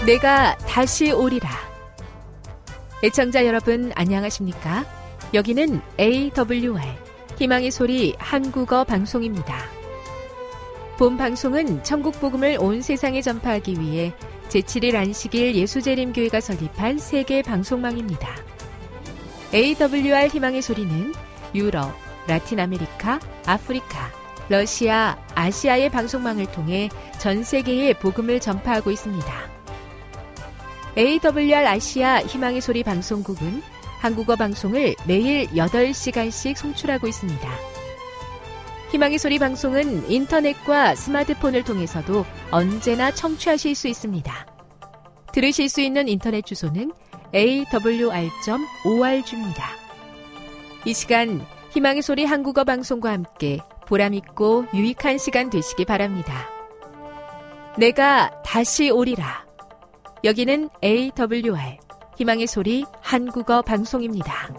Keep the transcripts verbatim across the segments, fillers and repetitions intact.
내가 다시 오리라. 애청자 여러분 안녕하십니까? 여기는 에이더블유알 희망의 소리 한국어 방송입니다. 본 방송은 천국 복음을 온 세상에 전파하기 위해 제칠 일 안식일 예수재림교회가 설립한 세계 방송망입니다. 에이더블유알 희망의 소리는 유럽, 라틴 아메리카, 아프리카, 러시아, 아시아의 방송망을 통해 전 세계에 복음을 전파하고 있습니다. 에이더블유알 아시아 희망의 소리 방송국은 한국어 방송을 매일 여덟 시간씩 송출하고 있습니다. 희망의 소리 방송은 인터넷과 스마트폰을 통해서도 언제나 청취하실 수 있습니다. 들으실 수 있는 인터넷 주소는 에이더블유알 닷 오알지입니다. 이 시간 희망의 소리 한국어 방송과 함께 보람있고 유익한 시간 되시기 바랍니다. 내가 다시 오리라. 여기는 에이더블유알 희망의 소리 한국어 방송입니다.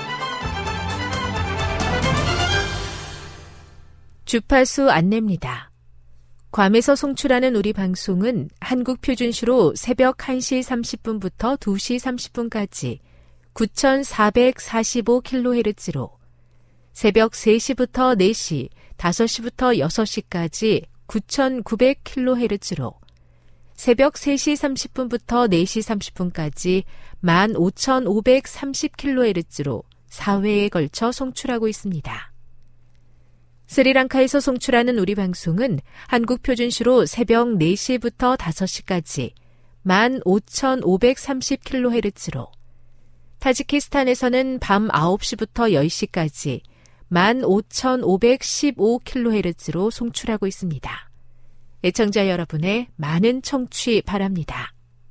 주파수 안내입니다. 괌에서 송출하는 우리 방송은 한국 표준시로 새벽 한 시 삼십 분부터 두 시 삼십 분까지 구천사백사십오 킬로헤르츠로, 새벽 세 시부터 네 시, 다섯 시부터 여섯 시까지 구천구백 킬로헤르츠로, 새벽 세 시 삼십 분부터 네 시 삼십 분까지 만 오천오백삼십 킬로헤르츠로 사 회에 걸쳐 송출하고 있습니다. 스리랑카에서 송출하는 우리 방송은 한국 표준시로 새벽 네 시부터 다섯 시까지 만 오천오백삼십 킬로헤르츠로, 타지키스탄에서는 밤 아홉 시부터 열 시까지 만 오천오백십오 킬로헤르츠로 송출하고 있습니다. 애청자 여러분의 많은 청취 바랍니다.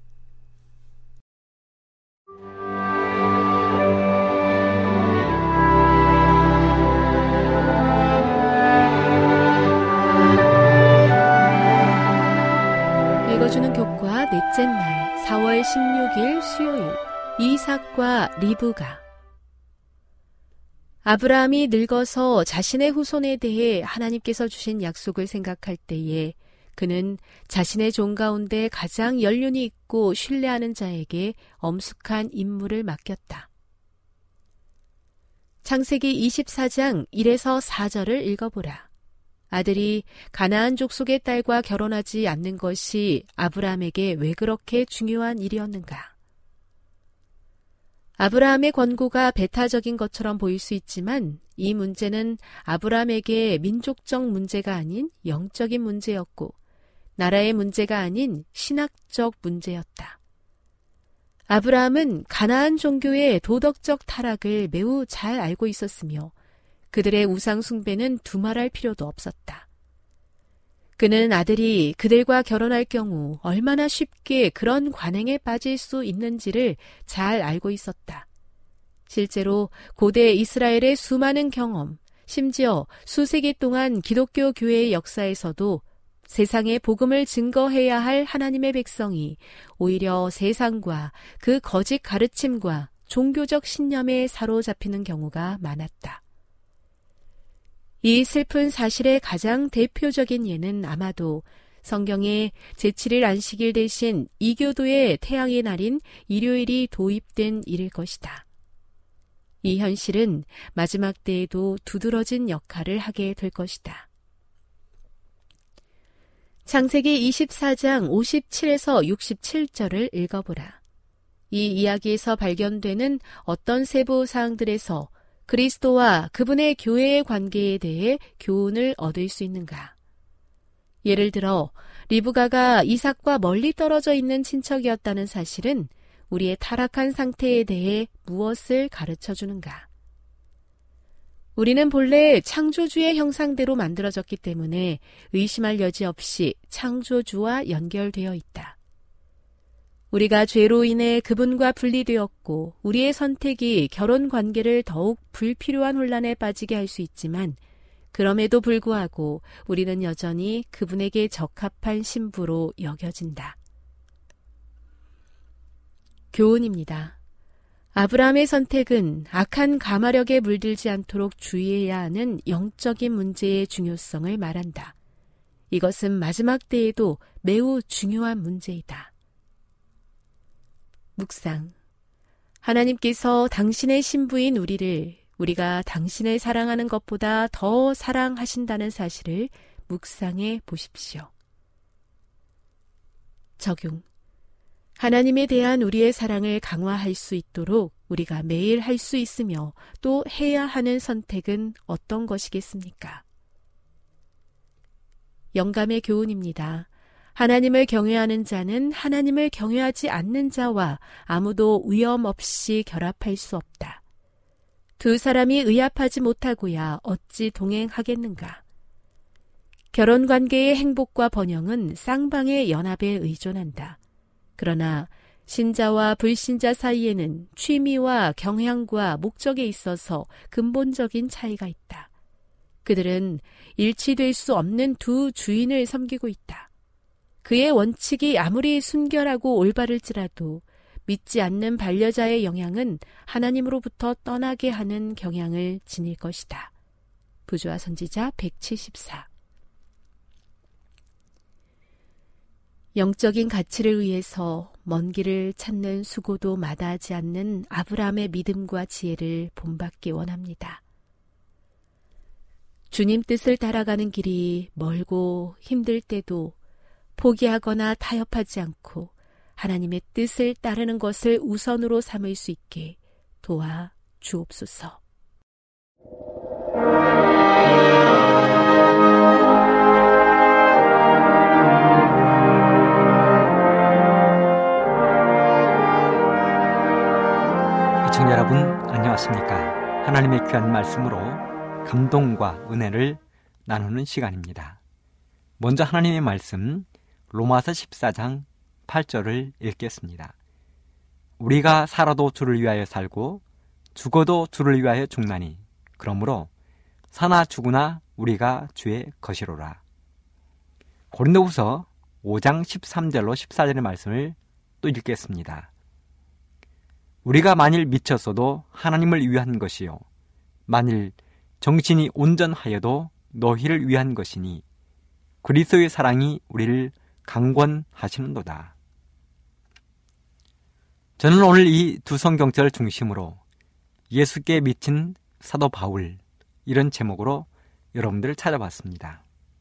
읽어주는 교과 넷째 날 사월 십육일 수요일, 이삭과 리브가. 아브라함이 늙어서 자신의 후손에 대해 하나님께서 주신 약속을 생각할 때에 그는 자신의 종 가운데 가장 연륜이 있고 신뢰하는 자에게 엄숙한 임무를 맡겼다. 창세기 이십사 장 일에서 사 절을 읽어보라. 아들이 가나안 족속의 딸과 결혼하지 않는 것이 아브라함에게 왜 그렇게 중요한 일이었는가? 아브라함의 권고가 배타적인 것처럼 보일 수 있지만 이 문제는 아브라함에게 민족적 문제가 아닌 영적인 문제였고 나라의 문제가 아닌 신학적 문제였다. 아브라함은 가나안 종교의 도덕적 타락을 매우 잘 알고 있었으며 그들의 우상 숭배는 두말할 필요도 없었다. 그는 아들이 그들과 결혼할 경우 얼마나 쉽게 그런 관행에 빠질 수 있는지를 잘 알고 있었다. 실제로 고대 이스라엘의 수많은 경험, 심지어 수세기 동안 기독교 교회의 역사에서도 세상에 복음을 증거해야 할 하나님의 백성이 오히려 세상과 그 거짓 가르침과 종교적 신념에 사로잡히는 경우가 많았다. 이 슬픈 사실의 가장 대표적인 예는 아마도 성경에 제칠 일 안식일 대신 이교도의 태양의 날인 일요일이 도입된 일일 것이다. 이 현실은 마지막 때에도 두드러진 역할을 하게 될 것이다. 창세기 이십사 장 오십칠에서 육십칠 절을 읽어보라. 이 이야기에서 발견되는 어떤 세부 사항들에서 그리스도와 그분의 교회의 관계에 대해 교훈을 얻을 수 있는가? 예를 들어 리브가가 이삭과 멀리 떨어져 있는 친척이었다는 사실은 우리의 타락한 상태에 대해 무엇을 가르쳐주는가? 우리는 본래 창조주의 형상대로 만들어졌기 때문에 의심할 여지 없이 창조주와 연결되어 있다. 우리가 죄로 인해 그분과 분리되었고 우리의 선택이 결혼 관계를 더욱 불필요한 혼란에 빠지게 할 수 있지만 그럼에도 불구하고 우리는 여전히 그분에게 적합한 신부로 여겨진다. 교훈입니다. 아브라함의 선택은 악한 가마력에 물들지 않도록 주의해야 하는 영적인 문제의 중요성을 말한다. 이것은 마지막 때에도 매우 중요한 문제이다. 묵상. 하나님께서 당신의 신부인 우리를 우리가 당신을 사랑하는 것보다 더 사랑하신다는 사실을 묵상해 보십시오. 적용. 하나님에 대한 우리의 사랑을 강화할 수 있도록 우리가 매일 할 수 있으며 또 해야 하는 선택은 어떤 것이겠습니까? 영감의 교훈입니다. 하나님을 경외하는 자는 하나님을 경외하지 않는 자와 아무도 위험 없이 결합할 수 없다. 두 사람이 의합하지 못하고야 어찌 동행하겠는가? 결혼관계의 행복과 번영은 쌍방의 연합에 의존한다. 그러나 신자와 불신자 사이에는 취미와 경향과 목적에 있어서 근본적인 차이가 있다. 그들은 일치될 수 없는 두 주인을 섬기고 있다. 그의 원칙이 아무리 순결하고 올바를지라도 믿지 않는 반려자의 영향은 하나님으로부터 떠나게 하는 경향을 지닐 것이다. 부조화 선지자 백칠십사. 영적인 가치를 위해서 먼 길을 찾는 수고도 마다하지 않는 아브라함의 믿음과 지혜를 본받기 원합니다. 주님 뜻을 따라가는 길이 멀고 힘들 때도 포기하거나 타협하지 않고 하나님의 뜻을 따르는 것을 우선으로 삼을 수 있게 도와 주옵소서. 시청자 여러분, 안녕하십니까? 하나님의 귀한 말씀으로 감동과 은혜를 나누는 시간입니다. 먼저 하나님의 말씀 로마서 십사 장 팔 절을 읽겠습니다. 우리가 살아도 주를 위하여 살고 죽어도 주를 위하여 죽나니 그러므로 사나 죽으나 우리가 주의 것이로라. 고린도후서 오 장 십삼 절로 십사 절의 말씀을 또 읽겠습니다. 우리가 만일 미쳤어도 하나님을 위한 것이요 만일 정신이 온전하여도 너희를 위한 것이니 그리스도의 사랑이 우리를 강권하시는도다. 저는 오늘 이 두 성경절을 중심으로 예수께 미친 사도 바울, 이런 제목으로 여러분들을 찾아봤습니다.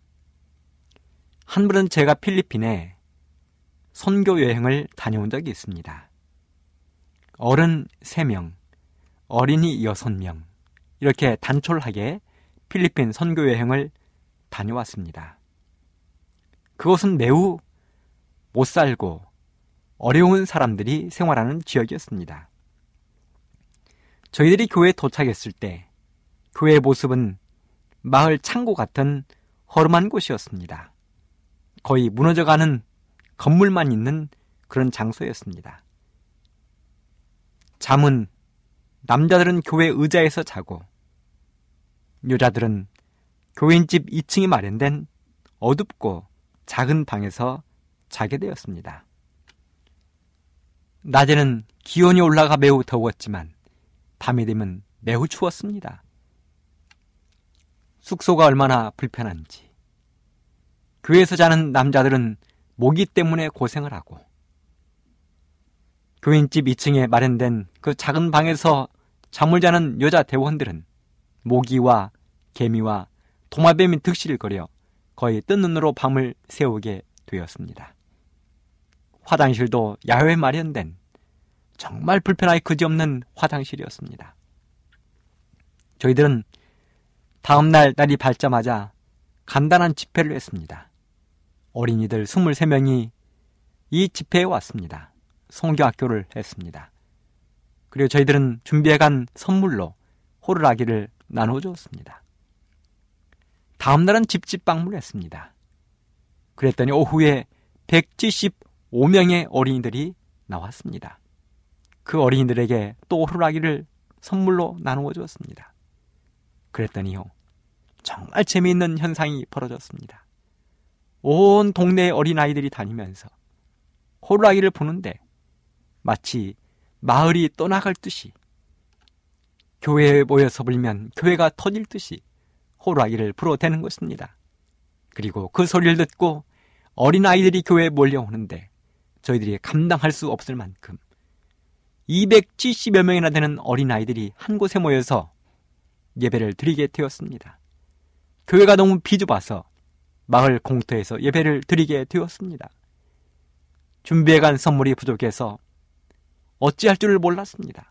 한 번은 제가 필리핀에 선교 여행을 다녀온 적이 있습니다. 어른 세 명, 어린이 여섯 명, 이렇게 단촐하게 필리핀 선교 여행을 다녀왔습니다. 그곳은 매우 못살고 어려운 사람들이 생활하는 지역이었습니다. 저희들이 교회에 도착했을 때 교회의 모습은 마을 창고 같은 허름한 곳이었습니다. 거의 무너져가는 건물만 있는 그런 장소였습니다. 잠은 남자들은 교회 의자에서 자고 여자들은 교인집 이 층에 마련된 어둡고 작은 방에서 자게 되었습니다. 낮에는 기온이 올라가 매우 더웠지만 밤이 되면 매우 추웠습니다. 숙소가 얼마나 불편한지. 교회에서 자는 남자들은 모기 때문에 고생을 하고 교인집 이 층에 마련된 그 작은 방에서 잠을 자는 여자 대원들은 모기와 개미와 도마뱀이 득실거려 거의 뜬 눈으로 밤을 새우게 되었습니다. 화장실도 야외에 마련된 정말 불편하기 그지없는 화장실이었습니다. 저희들은 다음날 날이 밝자마자 간단한 집회를 했습니다. 어린이들 이십삼 명이 이 집회에 왔습니다. 성교학교를 했습니다. 그리고 저희들은 준비해간 선물로 호루라기를 나눠주었습니다. 다음날은 집집 방문을 했습니다. 그랬더니 오후에 백칠십오 명의 어린이들이 나왔습니다. 그 어린이들에게 또 호루라기를 선물로 나누어 주었습니다. 그랬더니요, 정말 재미있는 현상이 벌어졌습니다. 온 동네의 어린아이들이 다니면서 호루라기를 부는데 마치 마을이 떠나갈 듯이, 교회에 모여서 불면 교회가 터질 듯이 호루라기를 불어대는 것입니다. 그리고 그 소리를 듣고 어린아이들이 교회에 몰려오는데 저희들이 감당할 수 없을 만큼 이백칠십여 명이나 되는 어린아이들이 한 곳에 모여서 예배를 드리게 되었습니다. 교회가 너무 비좁아서 마을 공터에서 예배를 드리게 되었습니다. 준비해간 선물이 부족해서 어찌할 줄을 몰랐습니다.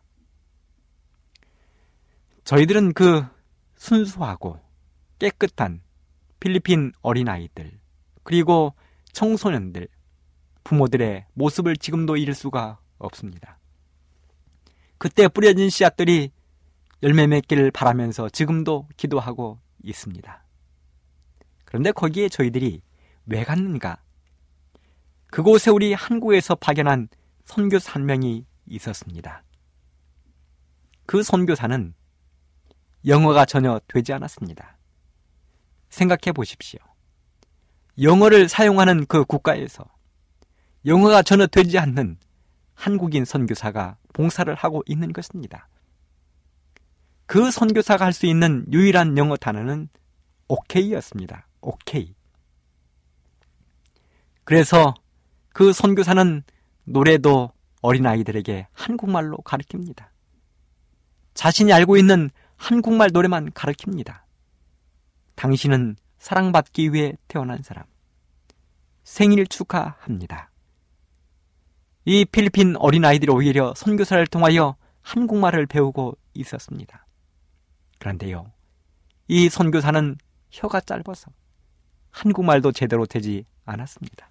저희들은 그 순수하고 깨끗한 필리핀 어린아이들, 그리고 청소년들, 부모들의 모습을 지금도 잃을 수가 없습니다. 그때 뿌려진 씨앗들이 열매 맺기를 바라면서 지금도 기도하고 있습니다. 그런데 거기에 저희들이 왜 갔는가? 그곳에 우리 한국에서 파견한 선교사 한 명이 있었습니다. 그 선교사는 영어가 전혀 되지 않았습니다. 생각해 보십시오. 영어를 사용하는 그 국가에서 영어가 전혀 되지 않는 한국인 선교사가 봉사를 하고 있는 것입니다. 그 선교사가 할 수 있는 유일한 영어 단어는 오케이였습니다. 오케이. 그래서 그 선교사는 노래도 어린아이들에게 한국말로 가르칩니다. 자신이 알고 있는 한국말 노래만 가르칩니다. 당신은 사랑받기 위해 태어난 사람. 생일 축하합니다. 이 필리핀 어린아이들이 오히려 선교사를 통하여 한국말을 배우고 있었습니다. 그런데요, 이 선교사는 혀가 짧아서 한국말도 제대로 되지 않았습니다.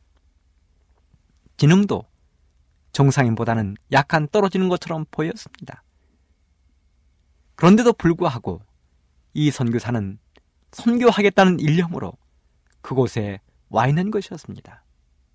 지능도 정상인보다는 약간 떨어지는 것처럼 보였습니다. 그런데도 불구하고 이 선교사는 선교하겠다는 일념으로 그곳에 와 있는 것이었습니다.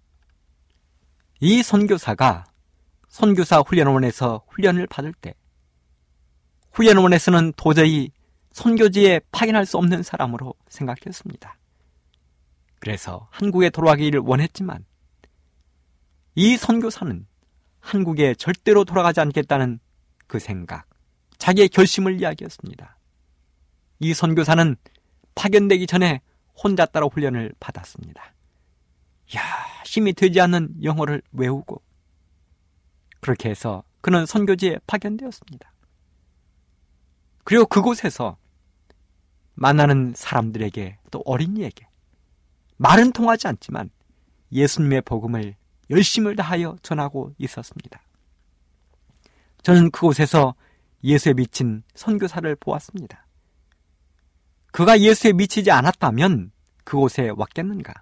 이 선교사가 선교사 훈련원에서 훈련을 받을 때 훈련원에서는 도저히 선교지에 파견할 수 없는 사람으로 생각했습니다. 그래서 한국에 돌아가기를 원했지만 이 선교사는 한국에 절대로 돌아가지 않겠다는 그 생각, 자기의 결심을 이야기했습니다. 이 선교사는 파견되기 전에 혼자 따라 훈련을 받았습니다. 야, 힘이 되지 않는 영어를 외우고 그렇게 해서 그는 선교지에 파견되었습니다. 그리고 그곳에서 만나는 사람들에게, 또 어린이에게 말은 통하지 않지만 예수님의 복음을 열심을 다하여 전하고 있었습니다. 저는 그곳에서 예수에 미친 선교사를 보았습니다. 그가 예수에 미치지 않았다면 그곳에 왔겠는가?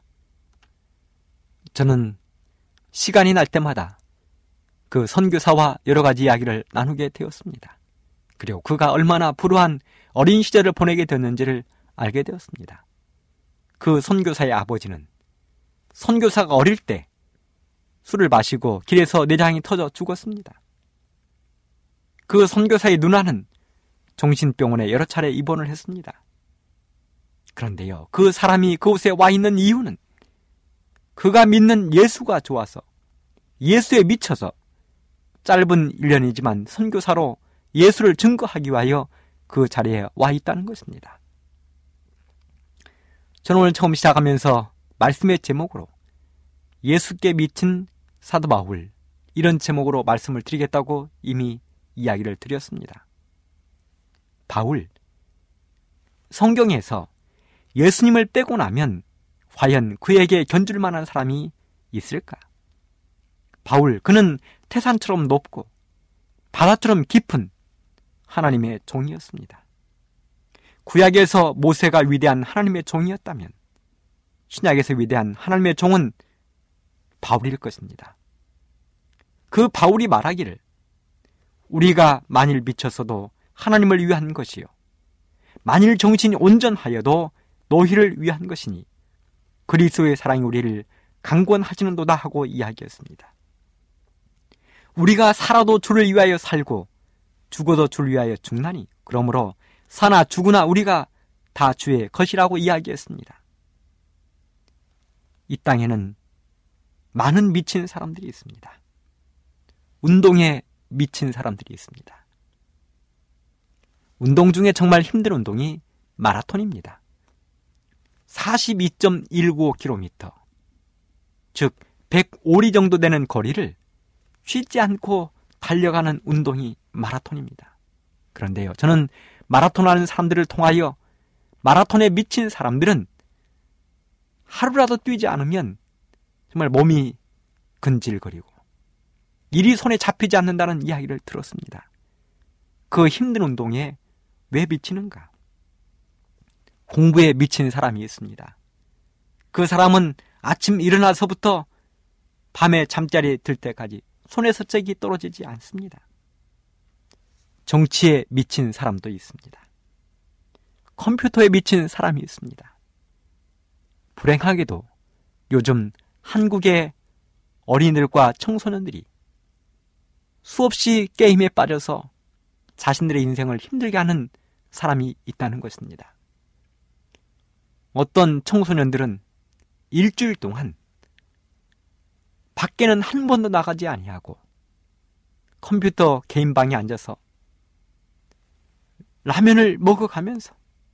저는 시간이 날 때마다 그 선교사와 여러 가지 이야기를 나누게 되었습니다. 그리고 그가 얼마나 불우한 어린 시절을 보내게 됐는지를 알게 되었습니다. 그 선교사의 아버지는 선교사가 어릴 때 술을 마시고 길에서 내장이 터져 죽었습니다. 그 선교사의 누나는 정신병원에 여러 차례 입원을 했습니다. 그런데요, 그 사람이 그곳에 와 있는 이유는 그가 믿는 예수가 좋아서, 예수에 미쳐서 짧은 일 년이지만 선교사로 예수를 증거하기 위하여 그 자리에 와 있다는 것입니다. 저는 오늘 처음 시작하면서 말씀의 제목으로 예수께 미친 사도 바울, 이런 제목으로 말씀을 드리겠다고 이미 이야기를 드렸습니다. 바울, 성경에서 예수님을 빼고 나면 과연 그에게 견줄 만한 사람이 있을까? 바울, 그는 태산처럼 높고 바다처럼 깊은 하나님의 종이었습니다. 구약에서 모세가 위대한 하나님의 종이었다면 신약에서 위대한 하나님의 종은 바울일 것입니다. 그 바울이 말하기를 우리가 만일 미쳤어도 하나님을 위한 것이요 만일 정신이 온전하여도 너희를 위한 것이니 그리스도의 사랑이 우리를 강권하시는도다 하고 이야기했습니다. 우리가 살아도 주를 위하여 살고 죽어도 주를 위하여 죽나니 그러므로 사나 죽으나 우리가 다 주의 것이라고 이야기했습니다. 이 땅에는 많은 미친 사람들이 있습니다. 운동에 미친 사람들이 있습니다. 운동 중에 정말 힘든 운동이 마라톤입니다. 사십이 점 일구오 킬로미터, 즉 백오 리 정도 되는 거리를 쉬지 않고 달려가는 운동이 마라톤입니다. 그런데요, 저는 마라톤 하는 사람들을 통하여 마라톤에 미친 사람들은 하루라도 뛰지 않으면 정말 몸이 근질거리고 일이 손에 잡히지 않는다는 이야기를 들었습니다. 그 힘든 운동에 왜 미치는가? 공부에 미친 사람이 있습니다. 그 사람은 아침 일어나서부터 밤에 잠자리에 들 때까지 손에서 잭이 떨어지지 않습니다. 정치에 미친 사람도 있습니다. 컴퓨터에 미친 사람이 있습니다. 불행하게도 요즘 한국의 어린이들과 청소년들이 수없이 게임에 빠져서 자신들의 인생을 힘들게 하는 사람이 있다는 것입니다. 어떤 청소년들은 일주일 동안 밖에는 한 번도 나가지 아니하고 컴퓨터 게임방에 앉아서 라면을 먹어가면서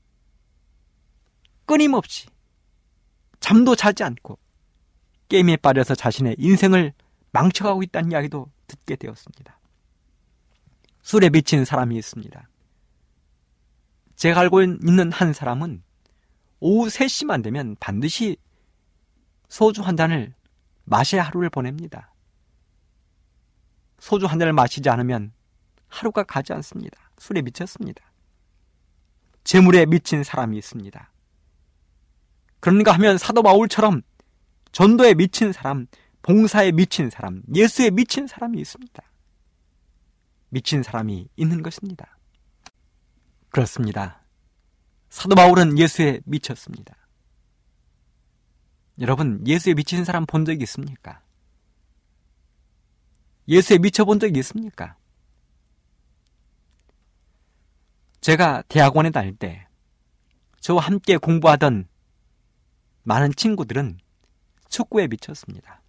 끊임없이 잠도 자지 않고 게임에 빠져서 자신의 인생을 망쳐가고 있다는 이야기도 듣게 되었습니다. 술에 미친 사람이 있습니다. 제가 알고 있는 한 사람은 오후 세 시만 되면 반드시 소주 한 잔을 마셔야 하루를 보냅니다. 소주 한 잔을 마시지 않으면 하루가 가지 않습니다. 술에 미쳤습니다. 재물에 미친 사람이 있습니다. 그런가 하면 사도 바울처럼 전도에 미친 사람, 봉사에 미친 사람, 예수에 미친 사람이 있습니다. 미친 사람이 있는 것입니다. 그렇습니다. 사도 바울은 예수에 미쳤습니다. 여러분, 예수에 미친 사람 본 적이 있습니까? 예수에 미쳐본 적이 있습니까? 제가 대학원에 다닐 때 저와 함께 공부하던 많은 친구들은 축구에 미쳤습니다.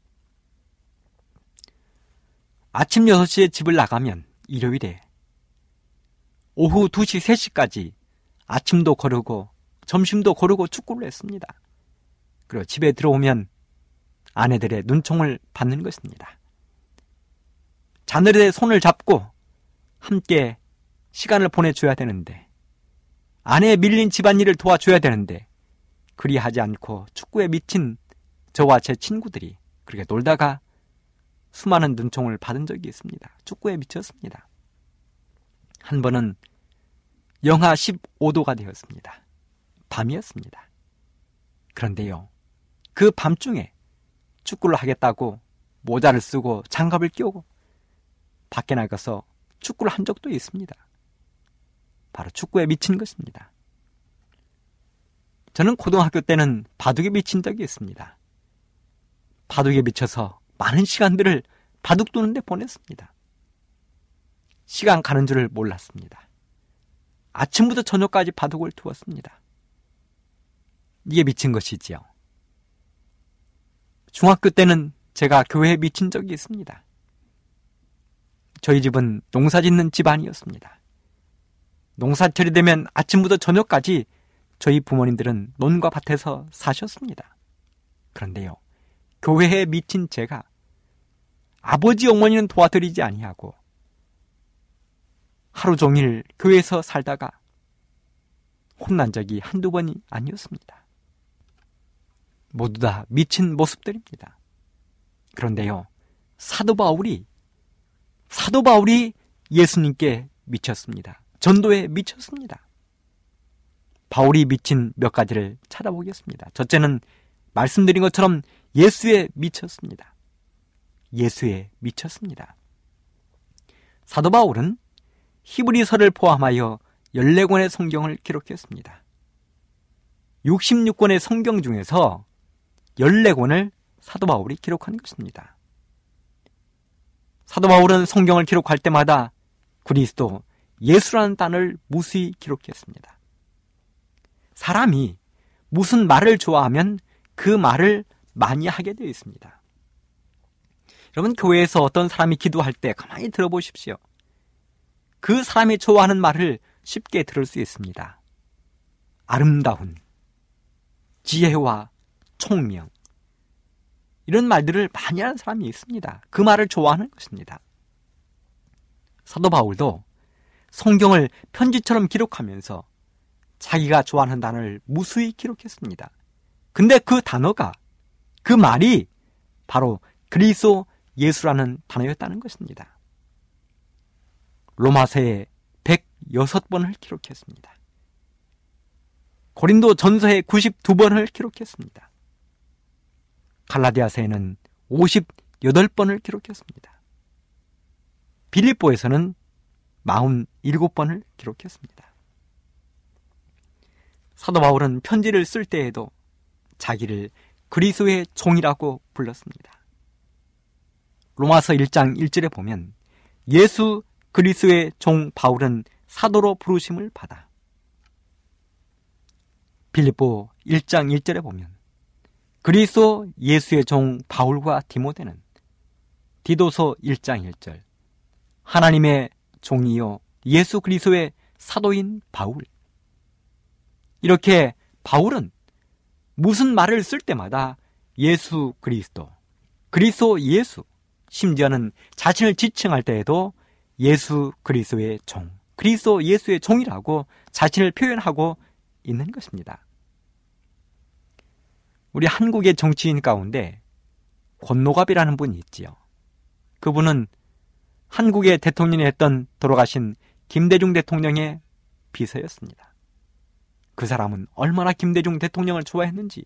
아침 여섯 시에 집을 나가면 일요일에 오후 두 시, 세 시까지 아침도 거르고 점심도 거르고 축구를 했습니다. 그리고 집에 들어오면 아내들의 눈총을 받는 것입니다. 자녀들의 손을 잡고 함께 시간을 보내줘야 되는데, 아내의 밀린 집안일을 도와줘야 되는데 그리하지 않고 축구에 미친 저와 제 친구들이 그렇게 놀다가 수많은 눈총을 받은 적이 있습니다. 축구에 미쳤습니다. 한 번은 영하 십오 도가 되었습니다. 밤이었습니다. 그런데요, 그 밤중에 축구를 하겠다고 모자를 쓰고 장갑을 끼우고 밖에 나가서 축구를 한 적도 있습니다. 바로 축구에 미친 것입니다. 저는 고등학교 때는 바둑에 미친 적이 있습니다. 바둑에 미쳐서 많은 시간들을 바둑 두는 데 보냈습니다. 시간 가는 줄을 몰랐습니다. 아침부터 저녁까지 바둑을 두었습니다. 이게 미친 것이지요. 중학교 때는 제가 교회에 미친 적이 있습니다. 저희 집은 농사 짓는 집안이었습니다. 농사철이 되면 아침부터 저녁까지 저희 부모님들은 논과 밭에서 사셨습니다. 그런데요, 교회에 미친 제가 아버지 어머니는 도와드리지 아니하고 하루 종일 교회에서 살다가 혼난 적이 한두 번이 아니었습니다. 모두 다 미친 모습들입니다. 그런데요, 사도 바울이 사도 바울이 예수님께 미쳤습니다. 전도에 미쳤습니다. 바울이 미친 몇 가지를 찾아보겠습니다. 첫째는 말씀드린 것처럼 예수에 미쳤습니다. 예수에 미쳤습니다. 사도 바울은 히브리서를 포함하여 열네 권의 성경을 기록했습니다. 육십육 권의 성경 중에서 열네 권을 사도 바울이 기록한 것입니다. 사도 바울은 성경을 기록할 때마다 그리스도, 예수라는 단어를 무수히 기록했습니다. 사람이 무슨 말을 좋아하면 그 말을 많이 하게 되어 있습니다. 여러분, 교회에서 어떤 사람이 기도할 때 가만히 들어보십시오. 그 사람이 좋아하는 말을 쉽게 들을 수 있습니다. 아름다운, 지혜와 총명, 이런 말들을 많이 하는 사람이 있습니다. 그 말을 좋아하는 것입니다. 사도 바울도 성경을 편지처럼 기록하면서 자기가 좋아하는 단어를 무수히 기록했습니다. 근데 그 단어가, 그 말이 바로 그리스도 예수라는 단어였다는 것입니다. 로마서에 백육 번을 기록했습니다. 고린도 전서에 구십이 번을 기록했습니다. 갈라디아서에는 오십팔 번을 기록했습니다. 빌립보에서는 사십칠 번을 기록했습니다. 사도 바울은 편지를 쓸 때에도 자기를 그리스도의 종이라고 불렀습니다. 로마서 일 장 일 절에 보면 예수 그리스도의 종 바울은 사도로 부르심을 받아. 빌립보 일 장 일 절에 보면 그리스도 예수의 종 바울과 디모데는 디도서 일 장 일 절 하나님의 종이요 예수 그리스도의 사도인 바울. 이렇게 바울은 무슨 말을 쓸 때마다 예수 그리스도, 그리스도 예수, 심지어는 자신을 지칭할 때에도 예수 그리스도의 종, 그리스도 예수의 종이라고 자신을 표현하고 있는 것입니다. 우리 한국의 정치인 가운데 권노갑이라는 분이 있지요. 그분은 한국의 대통령이 했던 돌아가신 김대중 대통령의 비서였습니다. 그 사람은 얼마나 김대중 대통령을 좋아했는지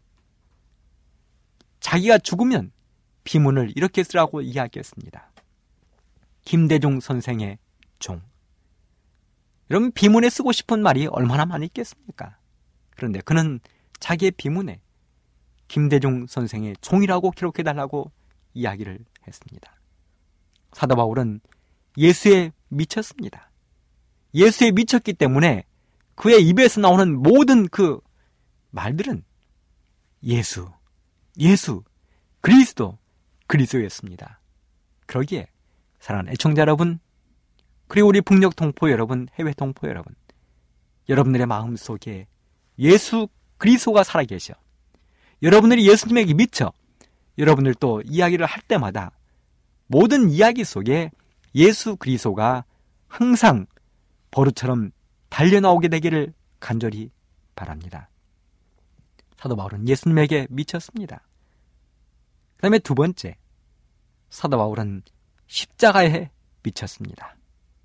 자기가 죽으면 비문을 이렇게 쓰라고 이야기했습니다. 김대중 선생의 종. 여러분, 비문에 쓰고 싶은 말이 얼마나 많이 있겠습니까? 그런데 그는 자기의 비문에 김대중 선생의 종이라고 기록해달라고 이야기를 했습니다. 사도 바울은 예수에 미쳤습니다. 예수에 미쳤기 때문에 그의 입에서 나오는 모든 그 말들은 예수, 예수, 그리스도, 그리스도였습니다. 그러기에 사랑하는 애청자 여러분, 그리고 우리 북녘 동포 여러분, 해외 동포 여러분, 여러분들의 마음속에 예수 그리스도가 살아계셔. 여러분들이 예수님에게 미쳐 여러분들 또 이야기를 할 때마다 모든 이야기 속에 예수 그리스도가 항상 버릇처럼 달려나오게 되기를 간절히 바랍니다. 사도 바울은 예수님에게 미쳤습니다. 그 다음에 두 번째, 사도 바울은 십자가에 미쳤습니다.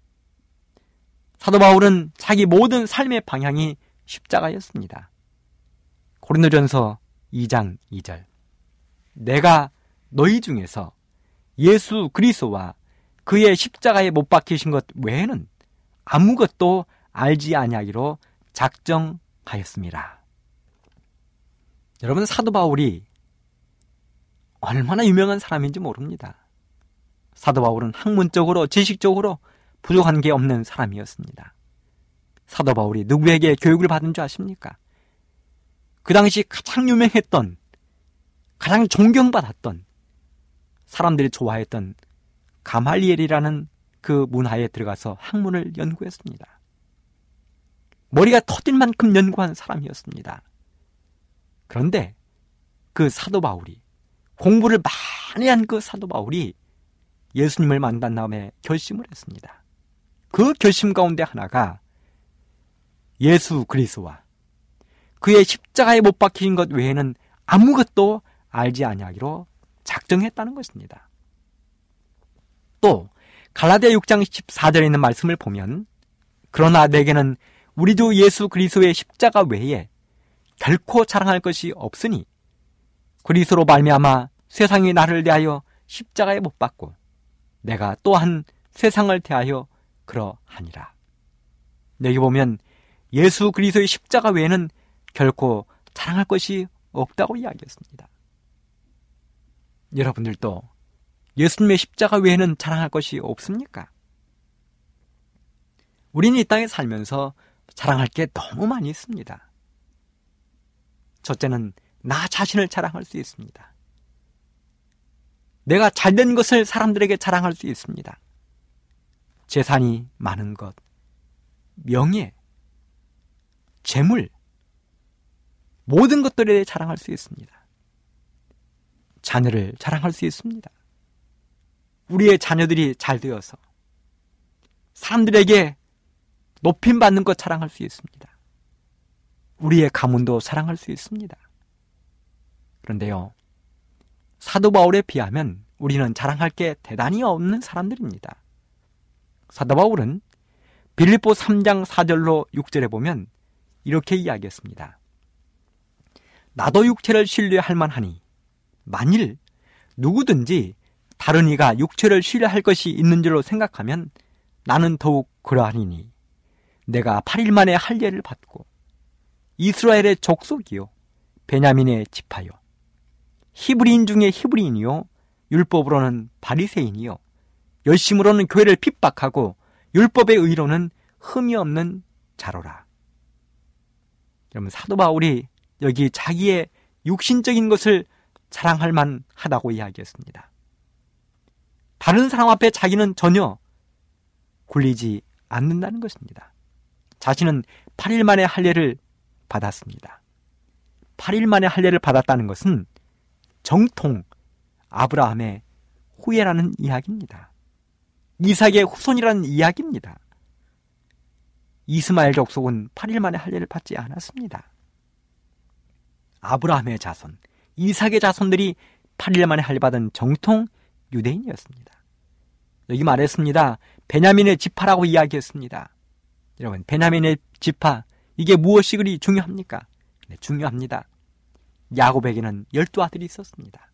사도 바울은 자기 모든 삶의 방향이 십자가였습니다. 고린도전서 이 장 이 절 내가 너희 중에서 예수 그리스도와 그의 십자가에 못 박히신 것 외에는 아무것도 알지 아니하기로 작정하였습니다. 여러분, 사도 바울이 얼마나 유명한 사람인지 모릅니다. 사도 바울은 학문적으로 지식적으로 부족한 게 없는 사람이었습니다. 사도 바울이 누구에게 교육을 받은 줄 아십니까? 그 당시 가장 유명했던, 가장 존경받았던, 사람들이 좋아했던 가말리엘이라는 그 문화에 들어가서 학문을 연구했습니다. 머리가 터질 만큼 연구한 사람이었습니다. 그런데 그 사도 바울이, 공부를 많이 한 그 사도 바울이 예수님을 만난 다음에 결심을 했습니다. 그 결심 가운데 하나가 예수 그리스도와 그의 십자가에 못 박힌 것 외에는 아무것도 알지 아니하기로 작정했다는 것입니다. 또 갈라디아 육 장 십사 절에 있는 말씀을 보면 그러나 내게는 우리 주 예수 그리스도의 십자가 외에 결코 자랑할 것이 없으니 그리스도로 말미암아 세상이 나를 대하여 십자가에 못 박고 내가 또한 세상을 대하여 그러하니라. 여기 보면 예수 그리스도의 십자가 외에는 결코 자랑할 것이 없다고 이야기했습니다. 여러분들도 예수님의 십자가 외에는 자랑할 것이 없습니까? 우리는 이 땅에 살면서 자랑할 게 너무 많이 있습니다. 첫째는 나 자신을 자랑할 수 있습니다. 내가 잘된 것을 사람들에게 자랑할 수 있습니다. 재산이 많은 것, 명예, 재물, 모든 것들에 대해 자랑할 수 있습니다. 자녀를 자랑할 수 있습니다. 우리의 자녀들이 잘 되어서 사람들에게 높임받는 것 자랑할 수 있습니다. 우리의 가문도 자랑할 수 있습니다. 그런데요, 사도 바울에 비하면 우리는 자랑할 게 대단히 없는 사람들입니다. 사도 바울은 빌립보 삼 장 사 절로 육 절에 보면 이렇게 이야기했습니다. 나도 육체를 신뢰할 만하니 만일 누구든지 다른 이가 육체를 신뢰할 것이 있는 줄로 생각하면 나는 더욱 그러하니니 내가 팔 일 만에 할례를 받고 이스라엘의 족속이요 베냐민의 지파요 히브리인 중에 히브리인이요 율법으로는 바리새인이요 열심으로는 교회를 핍박하고 율법의 의로는 흠이 없는 자로라. 여러분, 사도 바울이 여기 자기의 육신적인 것을 자랑할 만하다고 이야기했습니다. 다른 사람 앞에 자기는 전혀 굴리지 않는다는 것입니다. 자신은 팔 일 만에 할례를 받았습니다. 팔 일 만에 할례를 받았다는 것은 정통 아브라함의 후예라는 이야기입니다. 이삭의 후손이라는 이야기입니다. 이스마엘 족속은 팔 일 만에 할례를 받지 않았습니다. 아브라함의 자손, 이삭의 자손들이 팔 일 만에 할례 받은 정통 유대인이었습니다. 여기 말했습니다. 베냐민의 지파라고 이야기했습니다. 여러분, 베냐민의 지파, 이게 무엇이 그리 중요합니까? 네, 중요합니다. 야곱에게는 열두 아들이 있었습니다.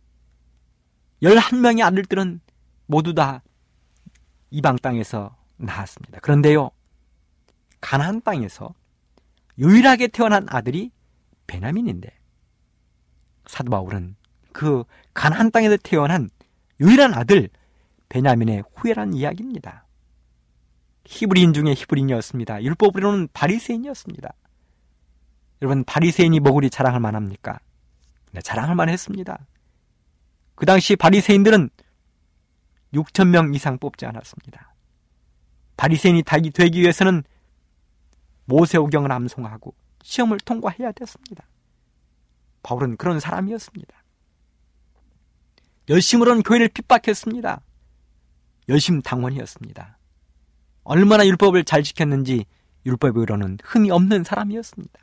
열한 명의 아들들은 모두 다 이방 땅에서 낳았습니다. 그런데요, 가나안 땅에서 유일하게 태어난 아들이 베냐민인데 사도 바울은 그 가나안 땅에서 태어난 유일한 아들 베냐민의 후예라는 이야기입니다. 히브리인 중에 히브리인이었습니다. 율법으로는 바리새인이었습니다. 여러분, 바리새인이 뭐 그리 자랑할 만합니까? 네, 자랑할 만했습니다. 그 당시 바리새인들은 육천 명 이상 뽑지 않았습니다. 바리새인이 되기 위해서는 모세오경을 암송하고 시험을 통과해야 됐습니다. 바울은 그런 사람이었습니다. 열심으로는 교회를 핍박했습니다. 열심당원이었습니다. 얼마나 율법을 잘 지켰는지 율법으로는 흠이 없는 사람이었습니다.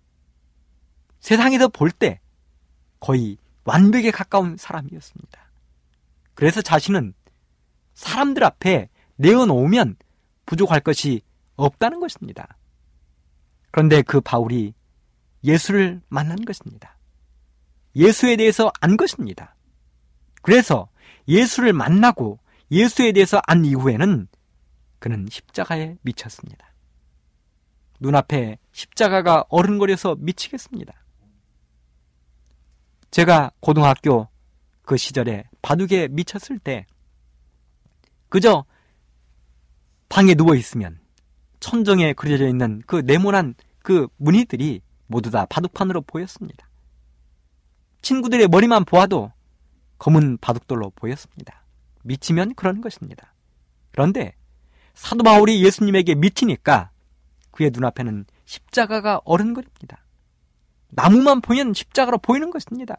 세상에서 볼 때 거의 완벽에 가까운 사람이었습니다. 그래서 자신은 사람들 앞에 내어놓으면 부족할 것이 없다는 것입니다. 그런데 그 바울이 예수를 만난 것입니다. 예수에 대해서 안 것입니다. 그래서 예수를 만나고 예수에 대해서 안 이후에는 그는 십자가에 미쳤습니다. 눈앞에 십자가가 어른거려서 미치겠습니다. 제가 고등학교 그 시절에 바둑에 미쳤을 때 그저 방에 누워있으면 천정에 그려져 있는 그 네모난 그 무늬들이 모두 다 바둑판으로 보였습니다. 친구들의 머리만 보아도 검은 바둑돌로 보였습니다. 미치면 그런 것입니다. 그런데 사도 바울이 예수님에게 미치니까 그의 눈앞에는 십자가가 어른거립니다. 나무만 보면 십자가로 보이는 것입니다.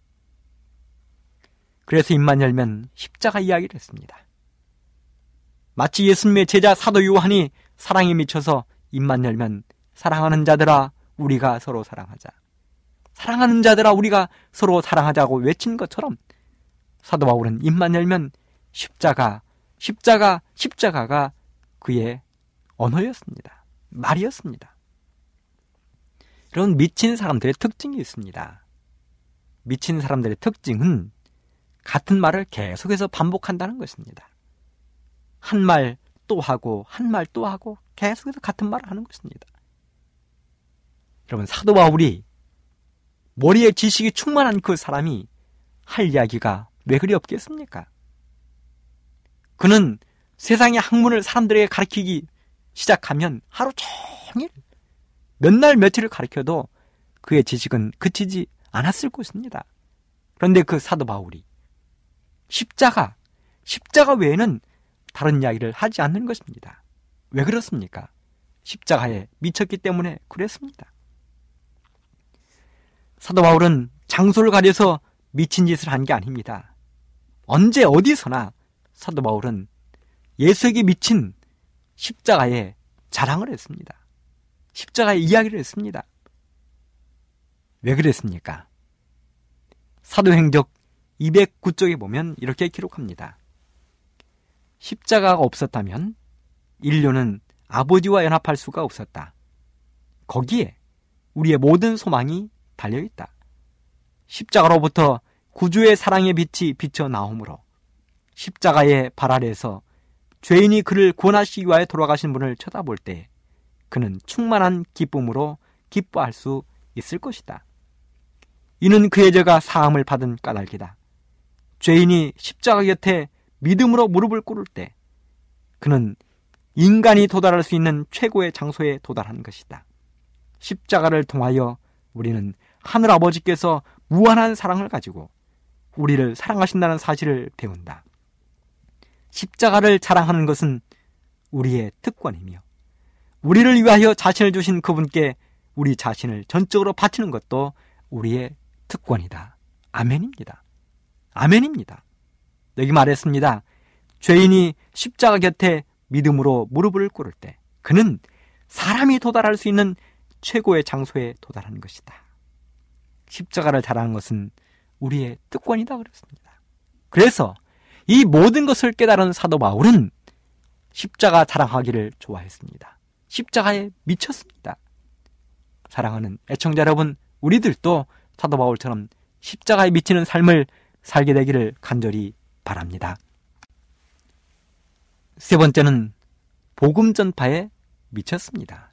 그래서 입만 열면 십자가 이야기를 했습니다. 마치 예수님의 제자 사도 요한이 사랑에 미쳐서 입만 열면 사랑하는 자들아 우리가 서로 사랑하자, 사랑하는 자들아 우리가 서로 사랑하자고 외친 것처럼 사도 바울은 입만 열면 십자가, 십자가, 십자가가 그의 언어였습니다. 말이었습니다. 이런 미친 사람들의 특징이 있습니다. 미친 사람들의 특징은 같은 말을 계속해서 반복한다는 것입니다. 한 말 또 하고 한 말 또 하고 계속해서 같은 말을 하는 것입니다. 여러분, 사도 바울이 머리에 지식이 충만한 그 사람이 할 이야기가 왜 그리 없겠습니까? 그는 세상의 학문을 사람들에게 가르치기 시작하면 하루 종일 몇 날 며칠을 가르쳐도 그의 지식은 그치지 않았을 것입니다. 그런데 그 사도 바울이 십자가, 십자가 외에는 다른 이야기를 하지 않는 것입니다. 왜 그렇습니까? 십자가에 미쳤기 때문에 그랬습니다. 사도 바울은 장소를 가려서 미친 짓을 한 게 아닙니다. 언제 어디서나 사도 바울은 예수에게 미친 십자가의 자랑을 했습니다. 십자가의 이야기를 했습니다. 왜 그랬습니까? 사도행적 이백구 쪽에 보면 이렇게 기록합니다. 십자가가 없었다면 인류는 아버지와 연합할 수가 없었다. 거기에 우리의 모든 소망이 달려있다. 십자가로부터 구주의 사랑의 빛이 비쳐 나오므로 십자가의 발 아래에서 죄인이 그를 구원하시기 위하여 돌아가신 분을 쳐다볼 때 그는 충만한 기쁨으로 기뻐할 수 있을 것이다. 이는 그의 죄가 사함을 받은 까닭이다. 죄인이 십자가 곁에 믿음으로 무릎을 꿇을 때 그는 인간이 도달할 수 있는 최고의 장소에 도달한 것이다. 십자가를 통하여 우리는 하늘아버지께서 무한한 사랑을 가지고 우리를 사랑하신다는 사실을 배운다. 십자가를 자랑하는 것은 우리의 특권이며 우리를 위하여 자신을 주신 그분께 우리 자신을 전적으로 바치는 것도 우리의 특권이다. 아멘입니다. 아멘입니다. 여기 말했습니다. 죄인이 십자가 곁에 믿음으로 무릎을 꿇을 때 그는 사람이 도달할 수 있는 최고의 장소에 도달하는 것이다. 십자가를 자랑하는 것은 우리의 특권이다 그랬습니다. 그래서 이 모든 것을 깨달은 사도 바울은 십자가 자랑하기를 좋아했습니다. 십자가에 미쳤습니다. 사랑하는 애청자 여러분, 우리들도 사도 바울처럼 십자가에 미치는 삶을 살게 되기를 간절히 바랍니다. 세 번째는 복음 전파에 미쳤습니다.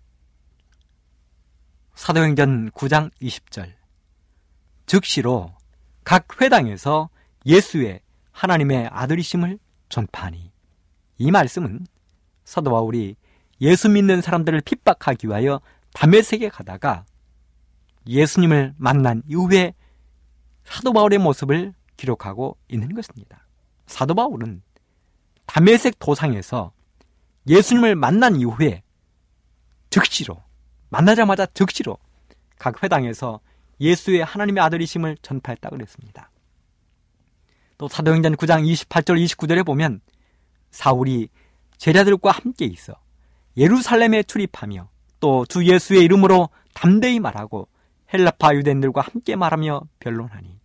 사도행전 구 장 이십 절 즉시로 각 회당에서 예수의 하나님의 아들이심을 전파하니, 이 말씀은 사도 바울이 예수 믿는 사람들을 핍박하기 위하여 다메섹에 가다가 예수님을 만난 이후에 사도 바울의 모습을 기록하고 있는 것입니다. 사도 바울은 다메섹 도상에서 예수님을 만난 이후에 즉시로, 만나자마자 즉시로 각 회당에서 예수의 하나님의 아들이심을 전파했다고 그랬습니다. 또 사도행전 구 장 이십팔 절 이십구 절에 보면 사울이 제자들과 함께 있어 예루살렘에 출입하며 또 주 예수의 이름으로 담대히 말하고 헬라파 유대인들과 함께 말하며 변론하니,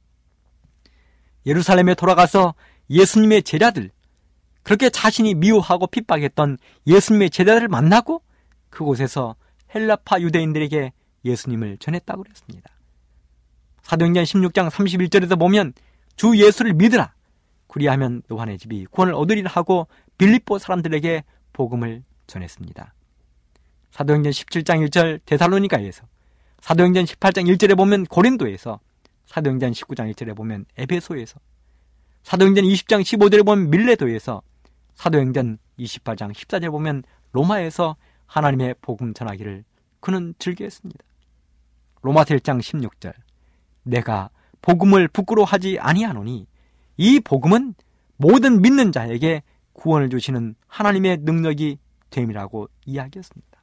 예루살렘에 돌아가서 예수님의 제자들, 그렇게 자신이 미워하고 핍박했던 예수님의 제자들을 만나고 그곳에서 헬라파 유대인들에게 예수님을 전했다고 그랬습니다. 사도행전 십육 장 삼십일 절에서 보면 주 예수를 믿으라, 그리하면 요한의 집이 구원을 얻으리라 하고 빌립보 사람들에게 복음을 전했습니다. 사도행전 십칠 장 일 절 데살로니가에서, 사도행전 십팔 장 일 절에 보면 고린도에서, 사도행전 십구 장 일 절에 보면 에베소에서, 사도행전 이십 장 십오 절에 보면 밀레도에서, 사도행전 이십팔 장 십사 절에 보면 로마에서 하나님의 복음 전하기를 그는 즐겨했습니다. 로마서 일 장 십육 절 내가 복음을 부끄러워하지 아니하노니 이 복음은 모든 믿는 자에게 구원을 주시는 하나님의 능력이 됨이라고 이야기했습니다.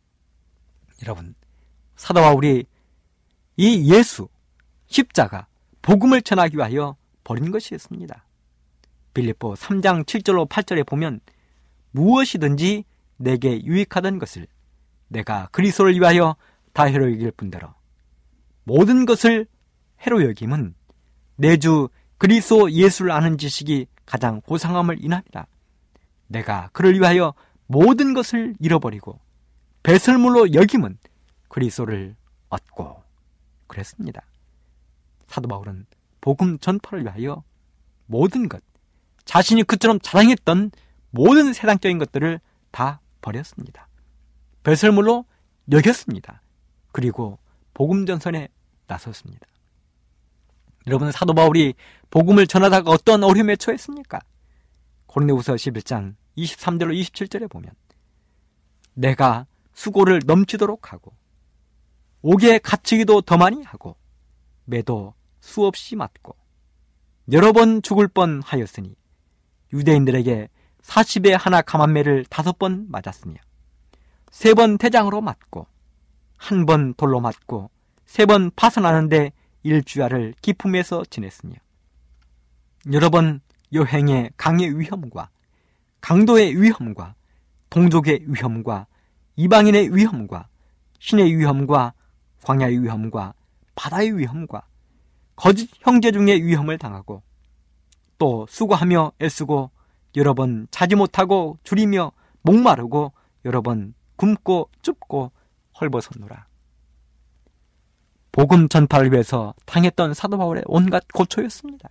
여러분, 사도 바울이 이 예수, 십자가, 복음을 전하기 위하여 버린 것이었습니다. 빌립보 삼 장 칠 절로 팔 절에 보면 무엇이든지 내게 유익하던 것을 내가 그리스도를 위하여 다 해로 여길 뿐더러 모든 것을 해로 여김은 내 주 그리스도 예수를 아는 지식이 가장 고상함을 인함이라. 내가 그를 위하여 모든 것을 잃어버리고 배설물로 여김은 그리스도를 얻고 그랬습니다. 사도 바울은 복음 전파를 위하여 모든 것, 자신이 그처럼 자랑했던 모든 세상적인 것들을 다 버렸습니다. 배설물로 여겼습니다. 그리고 복음 전선에 나섰습니다. 여러분, 사도 바울이 복음을 전하다가 어떤 어려움에 처했습니까? 고린도후서 십일 장 이십삼 절로 이십칠 절에 보면 내가 수고를 넘치도록 하고 옥에 갇히기도 더 많이 하고 매도 수없이 맞고 여러 번 죽을 뻔하였으니 유대인들에게 사십에 하나 감한매를 다섯 번 맞았으며 세 번 태장으로 맞고 한 번 돌로 맞고 세 번 파선하는데 일주야를 기품에서 지냈으며 여러 번 여행의 강의 위험과 강도의 위험과 동족의 위험과 이방인의 위험과 신의 위험과 광야의 위험과 바다의 위험과 거짓 형제 중의 위험을 당하고 또 수고하며 애쓰고 여러 번 자지 못하고 줄이며 목마르고 여러 번 굶고 춥고 헐벗었노라. 복음 전파를 위해서 당했던 사도 바울의 온갖 고초였습니다.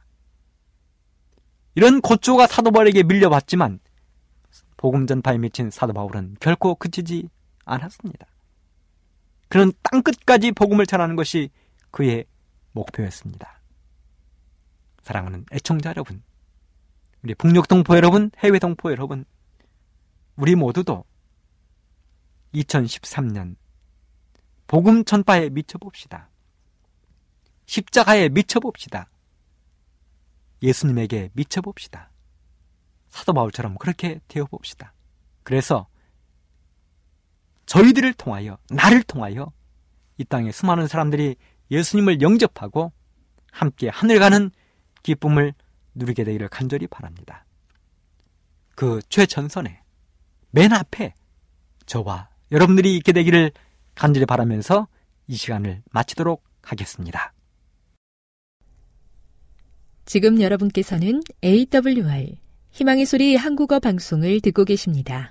이런 고초가 사도 바울에게 밀려왔지만 복음 전파에 미친 사도 바울은 결코 그치지 않았습니다. 그는 땅끝까지 복음을 전하는 것이 그의 목표였습니다. 사랑하는 애청자 여러분, 우리 북녘 동포 여러분, 해외 동포 여러분, 우리 모두도 이천십삼 년 복음 전파에 미쳐봅시다. 십자가에 미쳐봅시다. 예수님에게 미쳐봅시다. 사도 바울처럼 그렇게 되어봅시다. 그래서 저희들을 통하여, 나를 통하여 이 땅에 수많은 사람들이 예수님을 영접하고 함께 하늘 가는 기쁨을 누리게 되기를 간절히 바랍니다. 그 최전선에, 맨 앞에 저와 여러분들이 있게 되기를 간절히 바라면서 이 시간을 마치도록 하겠습니다. 지금 여러분께서는 에이더블유알 희망의 소리 한국어 방송을 듣고 계십니다.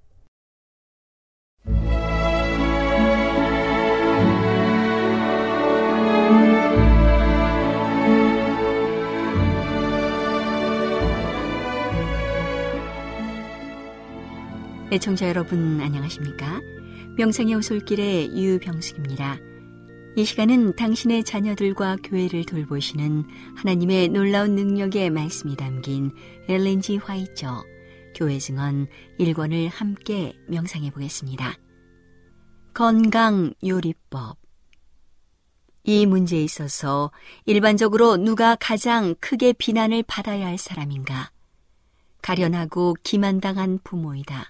애청자 여러분 안녕하십니까? 명상의 오솔길의 유병숙입니다. 이 시간은 당신의 자녀들과 교회를 돌보시는 하나님의 놀라운 능력의 말씀이 담긴 엘렌 지 화이처 교회 증언 일 권을 함께 명상해 보겠습니다. 건강 요리법. 이 문제에 있어서 일반적으로 누가 가장 크게 비난을 받아야 할 사람인가? 가련하고 기만당한 부모이다.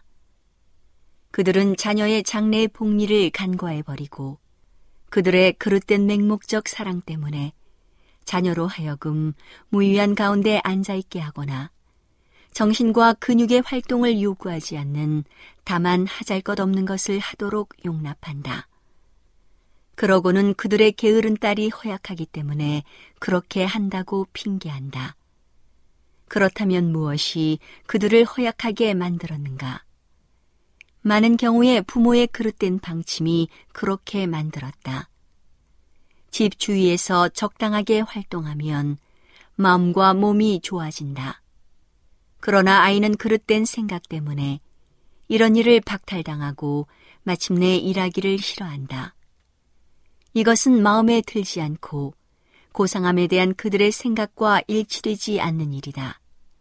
그들은 자녀의 장래의 복리를 간과해버리고 그들의 그릇된 맹목적 사랑 때문에 자녀로 하여금 무의한 가운데 앉아있게 하거나 정신과 근육의 활동을 요구하지 않는 다만 하잘것없는 것을 하도록 용납한다. 그러고는 그들의 게으른 딸이 허약하기 때문에 그렇게 한다고 핑계한다. 그렇다면 무엇이 그들을 허약하게 만들었는가? 많은 경우에 부모의 그릇된 방침이 그렇게 만들었다. 집 주위에서 적당하게 활동하면 마음과 몸이 좋아진다. 그러나 아이는 그릇된 생각 때문에 이런 일을 박탈당하고 마침내 일하기를 싫어한다. 이것은 마음에 들지 않고 고상함에 대한 그들의 생각과 일치되지 않는 일이다.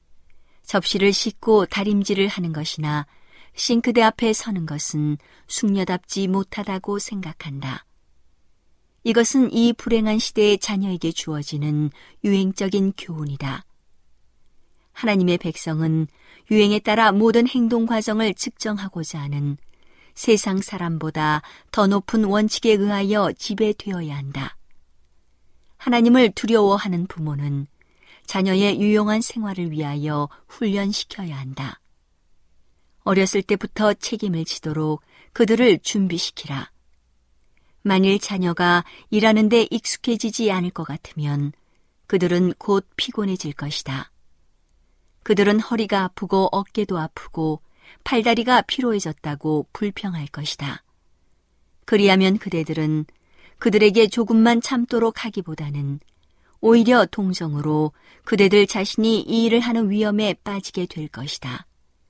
접시를 씻고 다림질을 하는 것이나 싱크대 앞에 서는 것은 숙녀답지 못하다고 생각한다. 이것은 이 불행한 시대의 자녀에게 주어지는 유행적인 교훈이다. 하나님의 백성은 유행에 따라 모든 행동 과정을 측정하고자 하는 세상 사람보다 더 높은 원칙에 의하여 지배되어야 한다. 하나님을 두려워하는 부모는 자녀의 유용한 생활을 위하여 훈련시켜야 한다. 어렸을 때부터 책임을 지도록 그들을 준비시키라. 만일 자녀가 일하는 데 익숙해지지 않을 것 같으면 그들은 곧 피곤해질 것이다. 그들은 허리가 아프고 어깨도 아프고 팔다리가 피로해졌다고 불평할 것이다. 그리하면 그대들은 그들에게 조금만 참도록 하기보다는 오히려 동정으로 그대들 자신이 이 일을 하는 위험에 빠지게 될 것이다.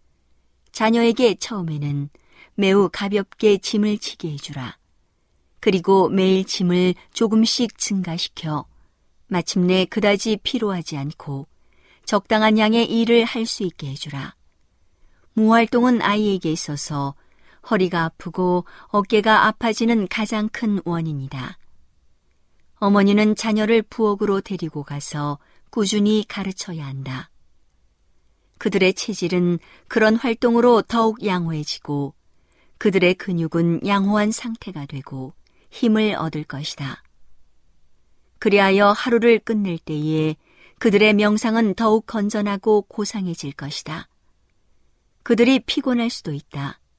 자녀에게 처음에는 매우 가볍게 짐을 지게 해주라. 그리고 매일 짐을 조금씩 증가시켜 마침내 그다지 피로하지 않고 적당한 양의 일을 할 수 있게 해주라. 무활동은 아이에게 있어서 허리가 아프고 어깨가 아파지는 가장 큰 원인이다. 어머니는 자녀를 부엌으로 데리고 가서 꾸준히 가르쳐야 한다. 그들의 체질은 그런 활동으로 더욱 양호해지고 그들의 근육은 양호한 상태가 되고 힘을 얻을 것이다. 그리하여 하루를 끝낼 때에 그들의 명상은 더욱 건전하고 고상해질 것이다. 그들이 피곤할 수도 있다.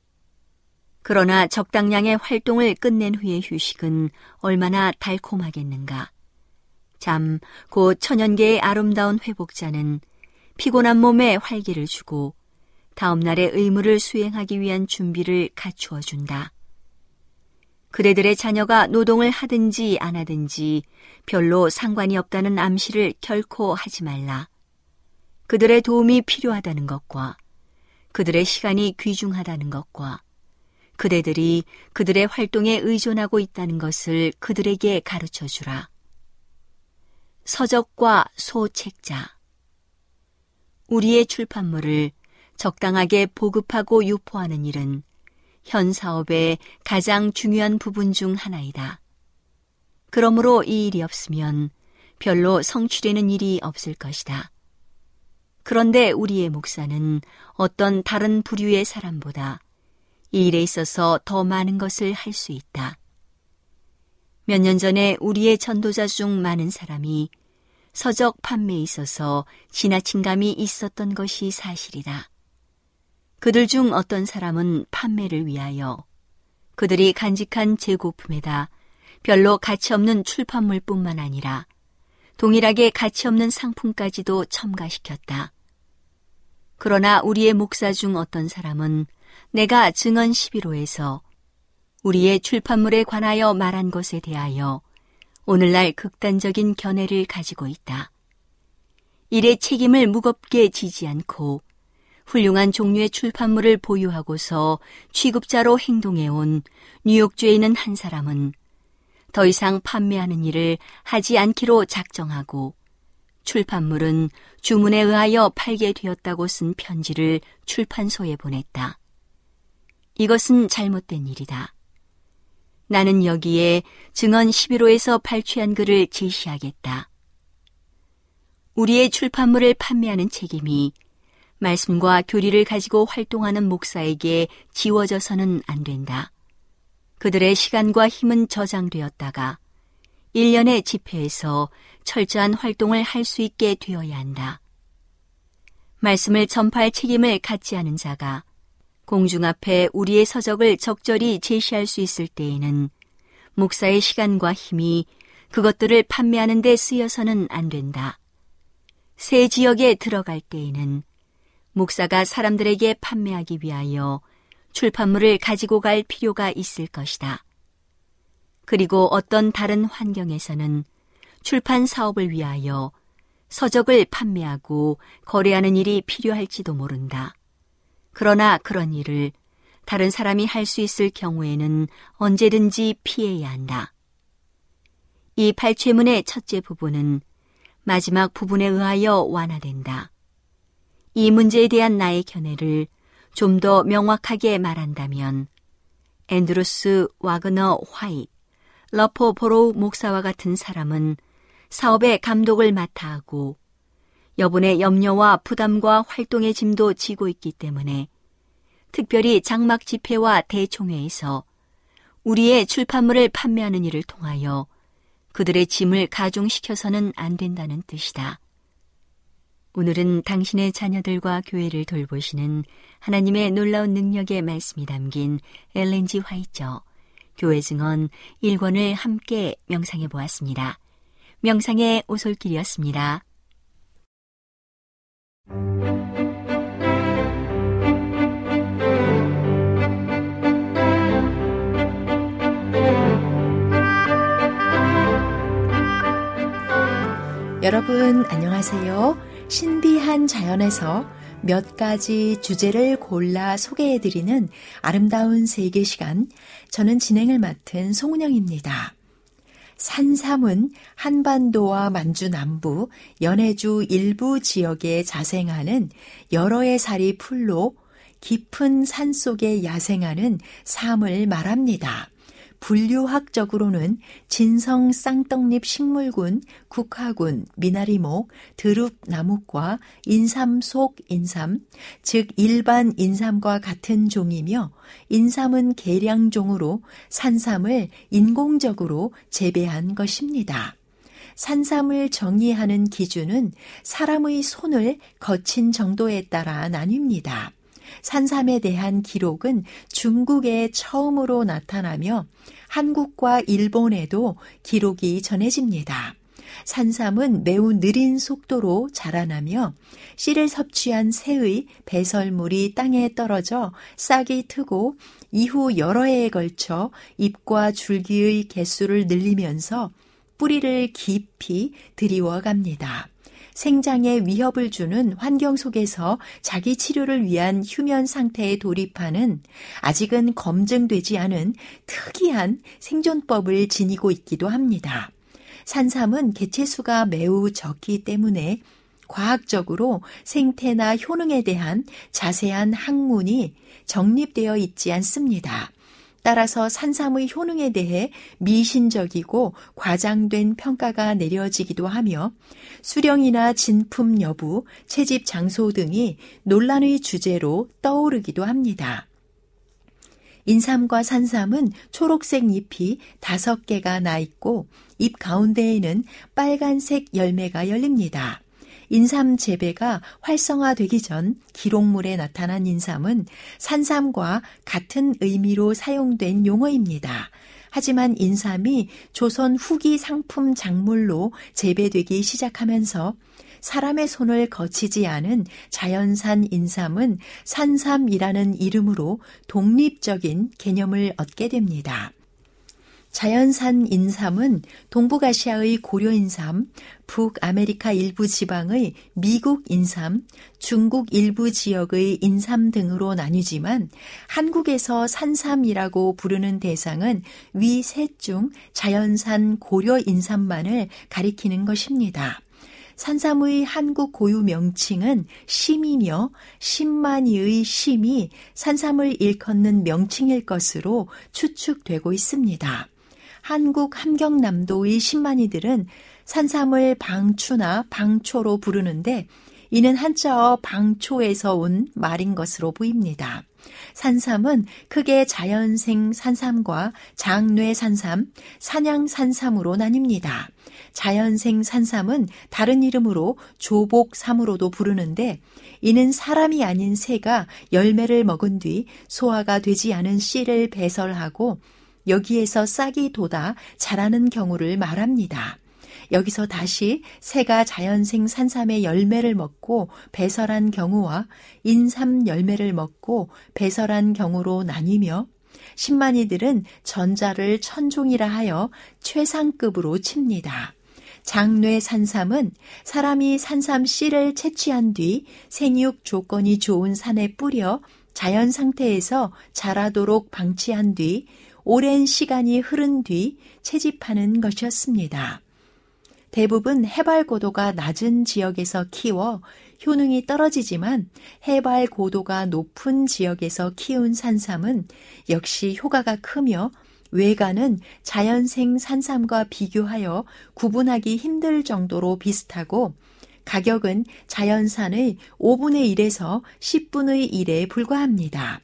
그러나 적당량의 활동을 끝낸 후의 휴식은 얼마나 달콤하겠는가. 잠, 곧 천연계의 아름다운 회복자는 피곤한 몸에 활기를 주고 다음 날의 의무를 수행하기 위한 준비를 갖추어 준다. 그대들의 자녀가 노동을 하든지 안 하든지 별로 상관이 없다는 암시를 결코 하지 말라. 그들의 도움이 필요하다는 것과 그들의 시간이 귀중하다는 것과 그대들이 그들의 활동에 의존하고 있다는 것을 그들에게 가르쳐 주라. 서적과 소책자. 우리의 출판물을 적당하게 보급하고 유포하는 일은 현 사업의 가장 중요한 부분 중 하나이다. 그러므로 이 일이 없으면 별로 성취되는 일이 없을 것이다. 그런데 우리의 목사는 어떤 다른 부류의 사람보다 이 일에 있어서 더 많은 것을 할 수 있다. 몇 년 전에 우리의 전도자 중 많은 사람이 서적 판매에 있어서 지나친 감이 있었던 것이 사실이다. 그들 중 어떤 사람은 판매를 위하여 그들이 간직한 재고품에다 별로 가치 없는 출판물뿐만 아니라 동일하게 가치 없는 상품까지도 첨가시켰다. 그러나 우리의 목사 중 어떤 사람은 내가 증언 십일 호에서 우리의 출판물에 관하여 말한 것에 대하여 오늘날 극단적인 견해를 가지고 있다. 일의 책임을 무겁게 지지 않고 훌륭한 종류의 출판물을 보유하고서 취급자로 행동해온 뉴욕주에 있는 한 사람은 더 이상 판매하는 일을 하지 않기로 작정하고 출판물은 주문에 의하여 팔게 되었다고 쓴 편지를 출판소에 보냈다. 이것은 잘못된 일이다. 나는 여기에 증언 십일 호에서 발췌한 글을 제시하겠다. 우리의 출판물을 판매하는 책임이 말씀과 교리를 가지고 활동하는 목사에게 지워져서는 안 된다. 그들의 시간과 힘은 저장되었다가 일련의 집회에서 철저한 활동을 할 수 있게 되어야 한다. 말씀을 전파할 책임을 갖지 않은 자가 공중 앞에 우리의 서적을 적절히 제시할 수 있을 때에는 목사의 시간과 힘이 그것들을 판매하는 데 쓰여서는 안 된다. 새 지역에 들어갈 때에는 목사가 사람들에게 판매하기 위하여 출판물을 가지고 갈 필요가 있을 것이다. 그리고 어떤 다른 환경에서는 출판 사업을 위하여 서적을 판매하고 거래하는 일이 필요할지도 모른다. 그러나 그런 일을 다른 사람이 할 수 있을 경우에는 언제든지 피해야 한다. 이 발췌문의 첫째 부분은 마지막 부분에 의하여 완화된다. 이 문제에 대한 나의 견해를 좀 더 명확하게 말한다면 앤드루스 와그너 화이트, 러퍼 보로우 목사와 같은 사람은 사업의 감독을 맡아 하고 여분의 염려와 부담과 활동의 짐도 지고 있기 때문에 특별히 장막 집회와 대총회에서 우리의 출판물을 판매하는 일을 통하여 그들의 짐을 가중시켜서는 안 된다는 뜻이다. 오늘은 당신의 자녀들과 교회를 돌보시는 하나님의 놀라운 능력의 말씀이 담긴 엘렌 지 화이처 교회 증언 일 권을 함께 명상해 보았습니다. 명상의 오솔길이었습니다. 여러분 안녕하세요. 신비한 자연에서 몇 가지 주제를 골라 소개해드리는 아름다운 세계 시간, 저는 진행을 맡은 송은영입니다. 산삼은 한반도와 만주 남부, 연해주 일부 지역에 자생하는 여러의 살이 풀로 깊은 산속에 야생하는 삶을 말합니다. 분류학적으로는 진성 쌍떡잎 식물군, 국화군, 미나리목, 드룹나무과 인삼속 인삼, 즉 일반 인삼과 같은 종이며 인삼은 계량종으로 산삼을 인공적으로 재배한 것입니다. 산삼을 정의하는 기준은 사람의 손을 거친 정도에 따라 나뉩니다. 산삼에 대한 기록은 중국에 처음으로 나타나며 한국과 일본에도 기록이 전해집니다. 산삼은 매우 느린 속도로 자라나며 씨를 섭취한 새의 배설물이 땅에 떨어져 싹이 트고 이후 여러 해에 걸쳐 잎과 줄기의 개수를 늘리면서 뿌리를 깊이 들이워 갑니다. 생장에 위협을 주는 환경 속에서 자기 치료를 위한 휴면 상태에 돌입하는 아직은 검증되지 않은 특이한 생존법을 지니고 있기도 합니다. 산삼은 개체수가 매우 적기 때문에 과학적으로 생태나 효능에 대한 자세한 학문이 정립되어 있지 않습니다. 따라서 산삼의 효능에 대해 미신적이고 과장된 평가가 내려지기도 하며 수령이나 진품 여부, 채집 장소 등이 논란의 주제로 떠오르기도 합니다. 인삼과 산삼은 초록색 잎이 다섯 개가 나 있고 잎 가운데에는 빨간색 열매가 열립니다. 인삼 재배가 활성화되기 전 기록물에 나타난 인삼은 산삼과 같은 의미로 사용된 용어입니다. 하지만 인삼이 조선 후기 상품 작물로 재배되기 시작하면서 사람의 손을 거치지 않은 자연산 인삼은 산삼이라는 이름으로 독립적인 개념을 얻게 됩니다. 자연산 인삼은 동북아시아의 고려인삼, 북아메리카 일부 지방의 미국 인삼, 중국 일부 지역의 인삼 등으로 나뉘지만 한국에서 산삼이라고 부르는 대상은 위 셋 중 자연산 고려 인삼만을 가리키는 것입니다. 산삼의 한국 고유 명칭은 심이며 심만이의 심이 산삼을 일컫는 명칭일 것으로 추측되고 있습니다. 한국 함경남도의 심만이들은 산삼을 방추나 방초로 부르는데 이는 한자어 방초에서 온 말인 것으로 보입니다. 산삼은 크게 자연생 산삼과 장뇌 산삼, 산양 산삼으로 나뉩니다. 자연생 산삼은 다른 이름으로 조복삼으로도 부르는데 이는 사람이 아닌 새가 열매를 먹은 뒤 소화가 되지 않은 씨를 배설하고 여기에서 싹이 돋아 자라는 경우를 말합니다. 여기서 다시 새가 자연생 산삼의 열매를 먹고 배설한 경우와 인삼 열매를 먹고 배설한 경우로 나뉘며 신만이들은 전자를 천종이라 하여 최상급으로 칩니다. 장뇌 산삼은 사람이 산삼 씨를 채취한 뒤 생육 조건이 좋은 산에 뿌려 자연 상태에서 자라도록 방치한 뒤 오랜 시간이 흐른 뒤 채집하는 것이었습니다. 대부분 해발 고도가 낮은 지역에서 키워 효능이 떨어지지만 해발 고도가 높은 지역에서 키운 산삼은 역시 효과가 크며 외관은 자연생 산삼과 비교하여 구분하기 힘들 정도로 비슷하고 가격은 자연산의 오분의 일에서 십분의 일에 불과합니다.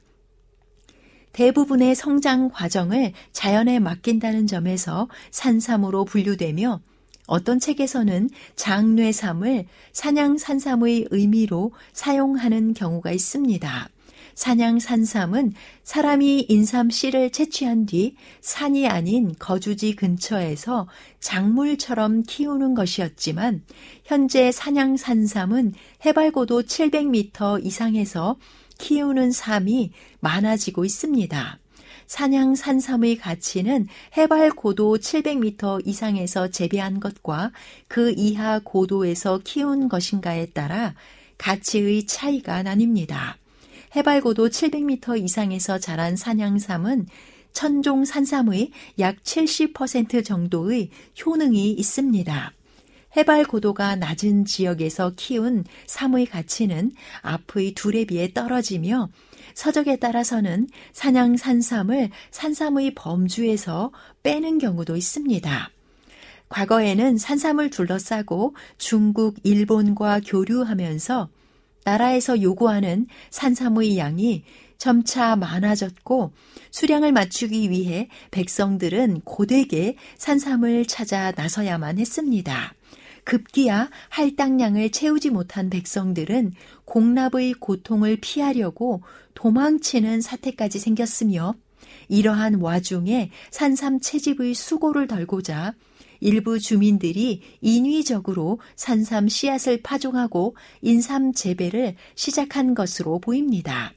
대부분의 성장 과정을 자연에 맡긴다는 점에서 산삼으로 분류되며 어떤 책에서는 장뇌삼을 산양산삼의 의미로 사용하는 경우가 있습니다. 산양산삼은 사람이 인삼 씨를 채취한 뒤 산이 아닌 거주지 근처에서 작물처럼 키우는 것이었지만 현재 산양산삼은 해발고도 칠백 미터 이상에서 키우는 삶이 많아지고 있습니다. 산양산삼의 가치는 해발 고도 칠백 미터 이상에서 재배한 것과 그 이하 고도에서 키운 것인가에 따라 가치의 차이가 나뉩니다. 해발 고도 칠백 미터 이상에서 자란 산양삼은 천종 산삼의 약 칠십 퍼센트 정도의 효능이 있습니다. 해발 고도가 낮은 지역에서 키운 삼의 가치는 앞의 둘에 비해 떨어지며 서적에 따라서는 산양산삼을 산삼의 범주에서 빼는 경우도 있습니다. 과거에는 산삼을 둘러싸고 중국, 일본과 교류하면서 나라에서 요구하는 산삼의 양이 점차 많아졌고 수량을 맞추기 위해 백성들은 고되게 산삼을 찾아 나서야만 했습니다. 급기야 할당량을 채우지 못한 백성들은 공납의 고통을 피하려고 도망치는 사태까지 생겼으며 이러한 와중에 산삼 채집의 수고를 덜고자 일부 주민들이 인위적으로 산삼 씨앗을 파종하고 인삼 재배를 시작한 것으로 보입니다.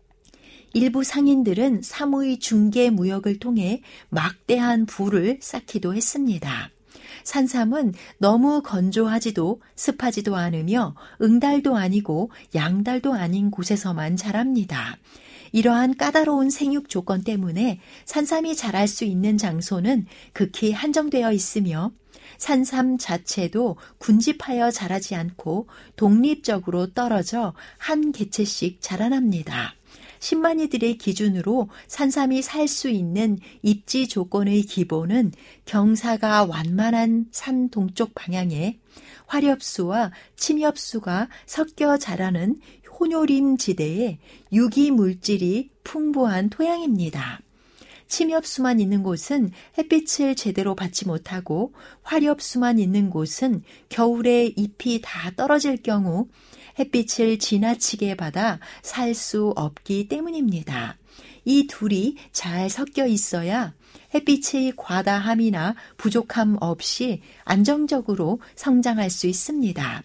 일부 상인들은 삼의 중개 무역을 통해 막대한 부를 쌓기도 했습니다. 산삼은 너무 건조하지도 습하지도 않으며 응달도 아니고 양달도 아닌 곳에서만 자랍니다. 이러한 까다로운 생육 조건 때문에 산삼이 자랄 수 있는 장소는 극히 한정되어 있으며 산삼 자체도 군집하여 자라지 않고 독립적으로 떨어져 한 개체씩 자라납니다. 신만이들의 기준으로 산삼이 살 수 있는 입지 조건의 기본은 경사가 완만한 산 동쪽 방향에 화렵수와 침엽수가 섞여 자라는 혼요림 지대에 유기 물질이 풍부한 토양입니다. 침엽수만 있는 곳은 햇빛을 제대로 받지 못하고 화렵수만 있는 곳은 겨울에 잎이 다 떨어질 경우 햇빛을 지나치게 받아 살 수 없기 때문입니다. 이 둘이 잘 섞여 있어야 햇빛의 과다함이나 부족함 없이 안정적으로 성장할 수 있습니다.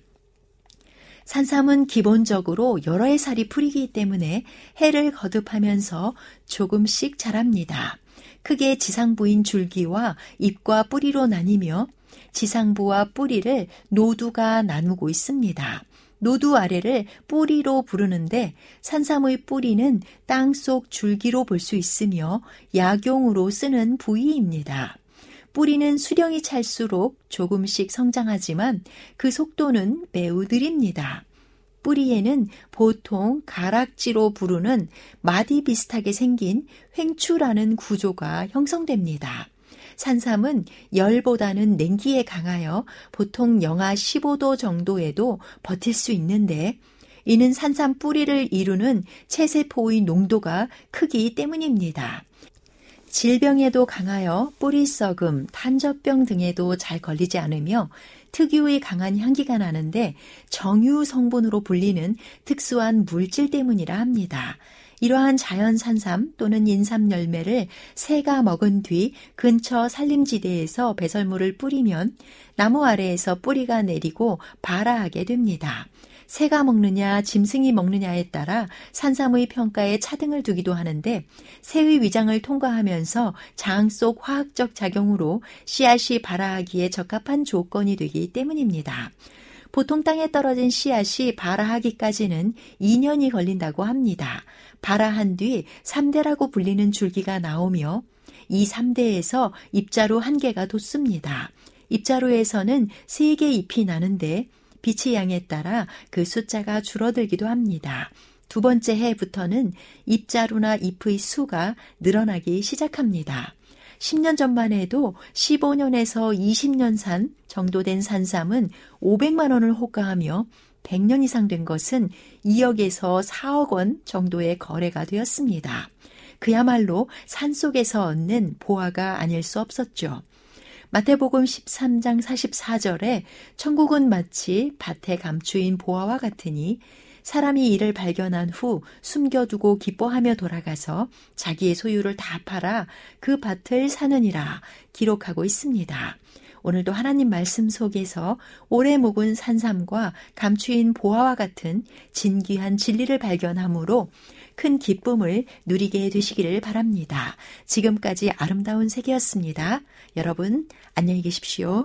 산삼은 기본적으로 여러 해 살이 풀이기 때문에 해를 거듭하면서 조금씩 자랍니다. 크게 지상부인 줄기와 잎과 뿌리로 나뉘며 지상부와 뿌리를 노두가 나누고 있습니다. 노두 아래를 뿌리로 부르는데 산삼의 뿌리는 땅속 줄기로 볼 수 있으며 약용으로 쓰는 부위입니다. 뿌리는 수령이 찰수록 조금씩 성장하지만 그 속도는 매우 느립니다. 뿌리에는 보통 가락지로 부르는 마디 비슷하게 생긴 횡추라는 구조가 형성됩니다. 산삼은 열보다는 냉기에 강하여 보통 영하 십오 도 정도에도 버틸 수 있는데 이는 산삼 뿌리를 이루는 체세포의 농도가 크기 때문입니다. 질병에도 강하여 뿌리 썩음, 탄저병 등에도 잘 걸리지 않으며 특유의 강한 향기가 나는데 정유 성분으로 불리는 특수한 물질 때문이라 합니다. 이러한 자연 산삼 또는 인삼 열매를 새가 먹은 뒤 근처 산림지대에서 배설물을 뿌리면 나무 아래에서 뿌리가 내리고 발아하게 됩니다. 새가 먹느냐 짐승이 먹느냐에 따라 산삼의 평가에 차등을 두기도 하는데 새의 위장을 통과하면서 장 속 화학적 작용으로 씨앗이 발아하기에 적합한 조건이 되기 때문입니다. 보통 땅에 떨어진 씨앗이 발아하기까지는 이 년이 걸린다고 합니다. 발아한 뒤 삼대라고 불리는 줄기가 나오며 이 삼대에서 잎자루 한 개가 돋습니다. 잎자루에서는 세 개 잎이 나는데 빛의 양에 따라 그 숫자가 줄어들기도 합니다. 두 번째 해부터는 잎자루나 잎의 수가 늘어나기 시작합니다. 십 년 전만 해도 십오 년에서 이십 년 산 정도 된 산삼은 오백만 원을 호가하며 백 년 이상 된 것은 이억에서 사억 원 정도의 거래가 되었습니다. 그야말로 산속에서 얻는 보화가 아닐 수 없었죠. 마태복음 십삼 장 사십사 절에 천국은 마치 밭에 감추인 보화와 같으니 사람이 이를 발견한 후 숨겨두고 기뻐하며 돌아가서 자기의 소유를 다 팔아 그 밭을 사느니라 기록하고 있습니다. 오늘도 하나님 말씀 속에서 오래 묵은 산삼과 감추인 보화와 같은 진귀한 진리를 발견함으로 큰 기쁨을 누리게 되시기를 바랍니다. 지금까지 아름다운 세계였습니다. 여러분 안녕히 계십시오.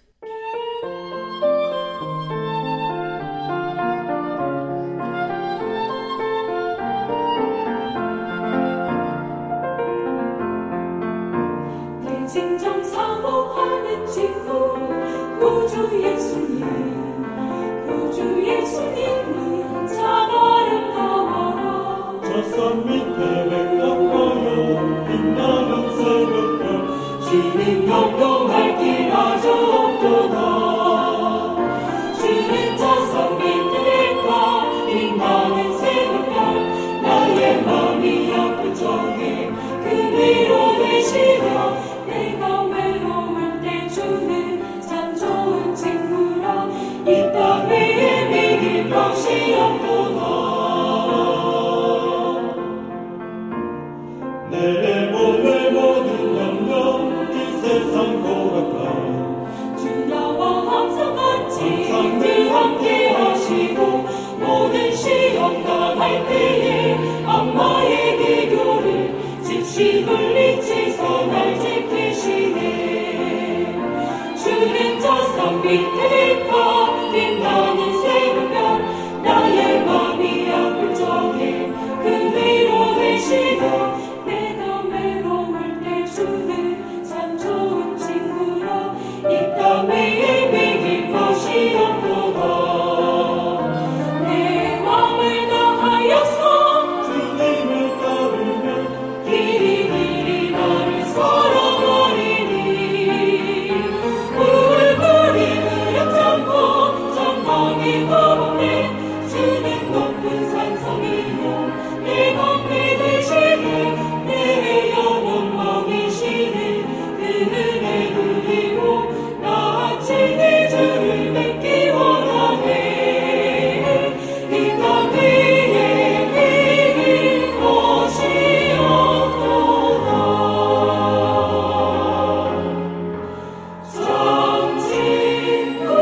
대진정 사모하는 친구 구주 예수님 구주 예수님은 참 아름다워라 저산 밑에 백합화요 빛나는 새벽별 주님 경동할 길 아주 없도다 주는 저산 밑에 백합 빛나는 새벽별 나의 마음이 아픈 적이 그 위로 되시며 내가 외로울 때 주는 참 좋은 친구 것이었구나. 내 몸의 모든 영역 이 세상 고백하 주 나와 항상 같이 항상 늘 함께 하시고 모든 시험 당할 때에 악마의 기교를 즉시 물리치사 날 지키시네. 주는 저산 밑에 가 빛나는 새벽별 나의 맘이 아플 적에 그 위로 되시고 내가 외로울 때 주는 참 좋은 친구라 이 땅 위에 매길 것이었도다. 내 맘을 다하여서 주님을 따르며 길이 길이 나를 사랑하리니 물물이 흐렸지 않고 전망이 거북해 주는 높은 산성이요 내 방패 되시네. 내 영혼 먹이시네. 그 은혜 누리고 나같이 내 주를 뵙기 원하네. 이 땅 위에 비길 것이었도다. 참 친구.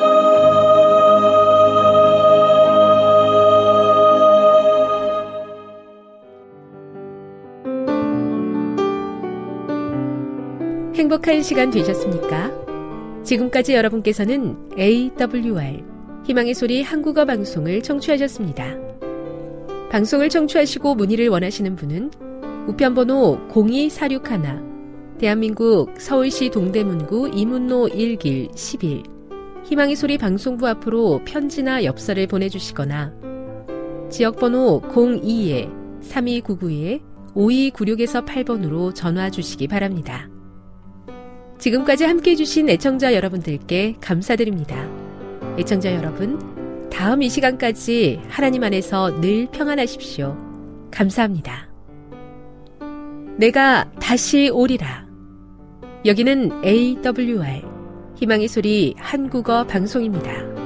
행복한 시간 되셨습니까? 지금까지 여러분께서는 에이더블유알 희망의 소리 한국어 방송을 청취하셨습니다. 방송을 청취하시고 문의를 원하시는 분은 우편번호 공이사육일 대한민국 서울시 동대문구 이문로 일 길 십일 희망의 소리 방송부 앞으로 편지나 엽서를 보내주시거나 지역번호 공이 삼이구구 오이구육에서 팔 번으로 전화 주시기 바랍니다. 지금까지 함께해 주신 애청자 여러분들께 감사드립니다. 애청자 여러분, 다음 이 시간까지 하나님 안에서 늘 평안하십시오. 감사합니다. 내가 다시 오리라. 여기는 에이더블유알 희망의 소리 한국어 방송입니다.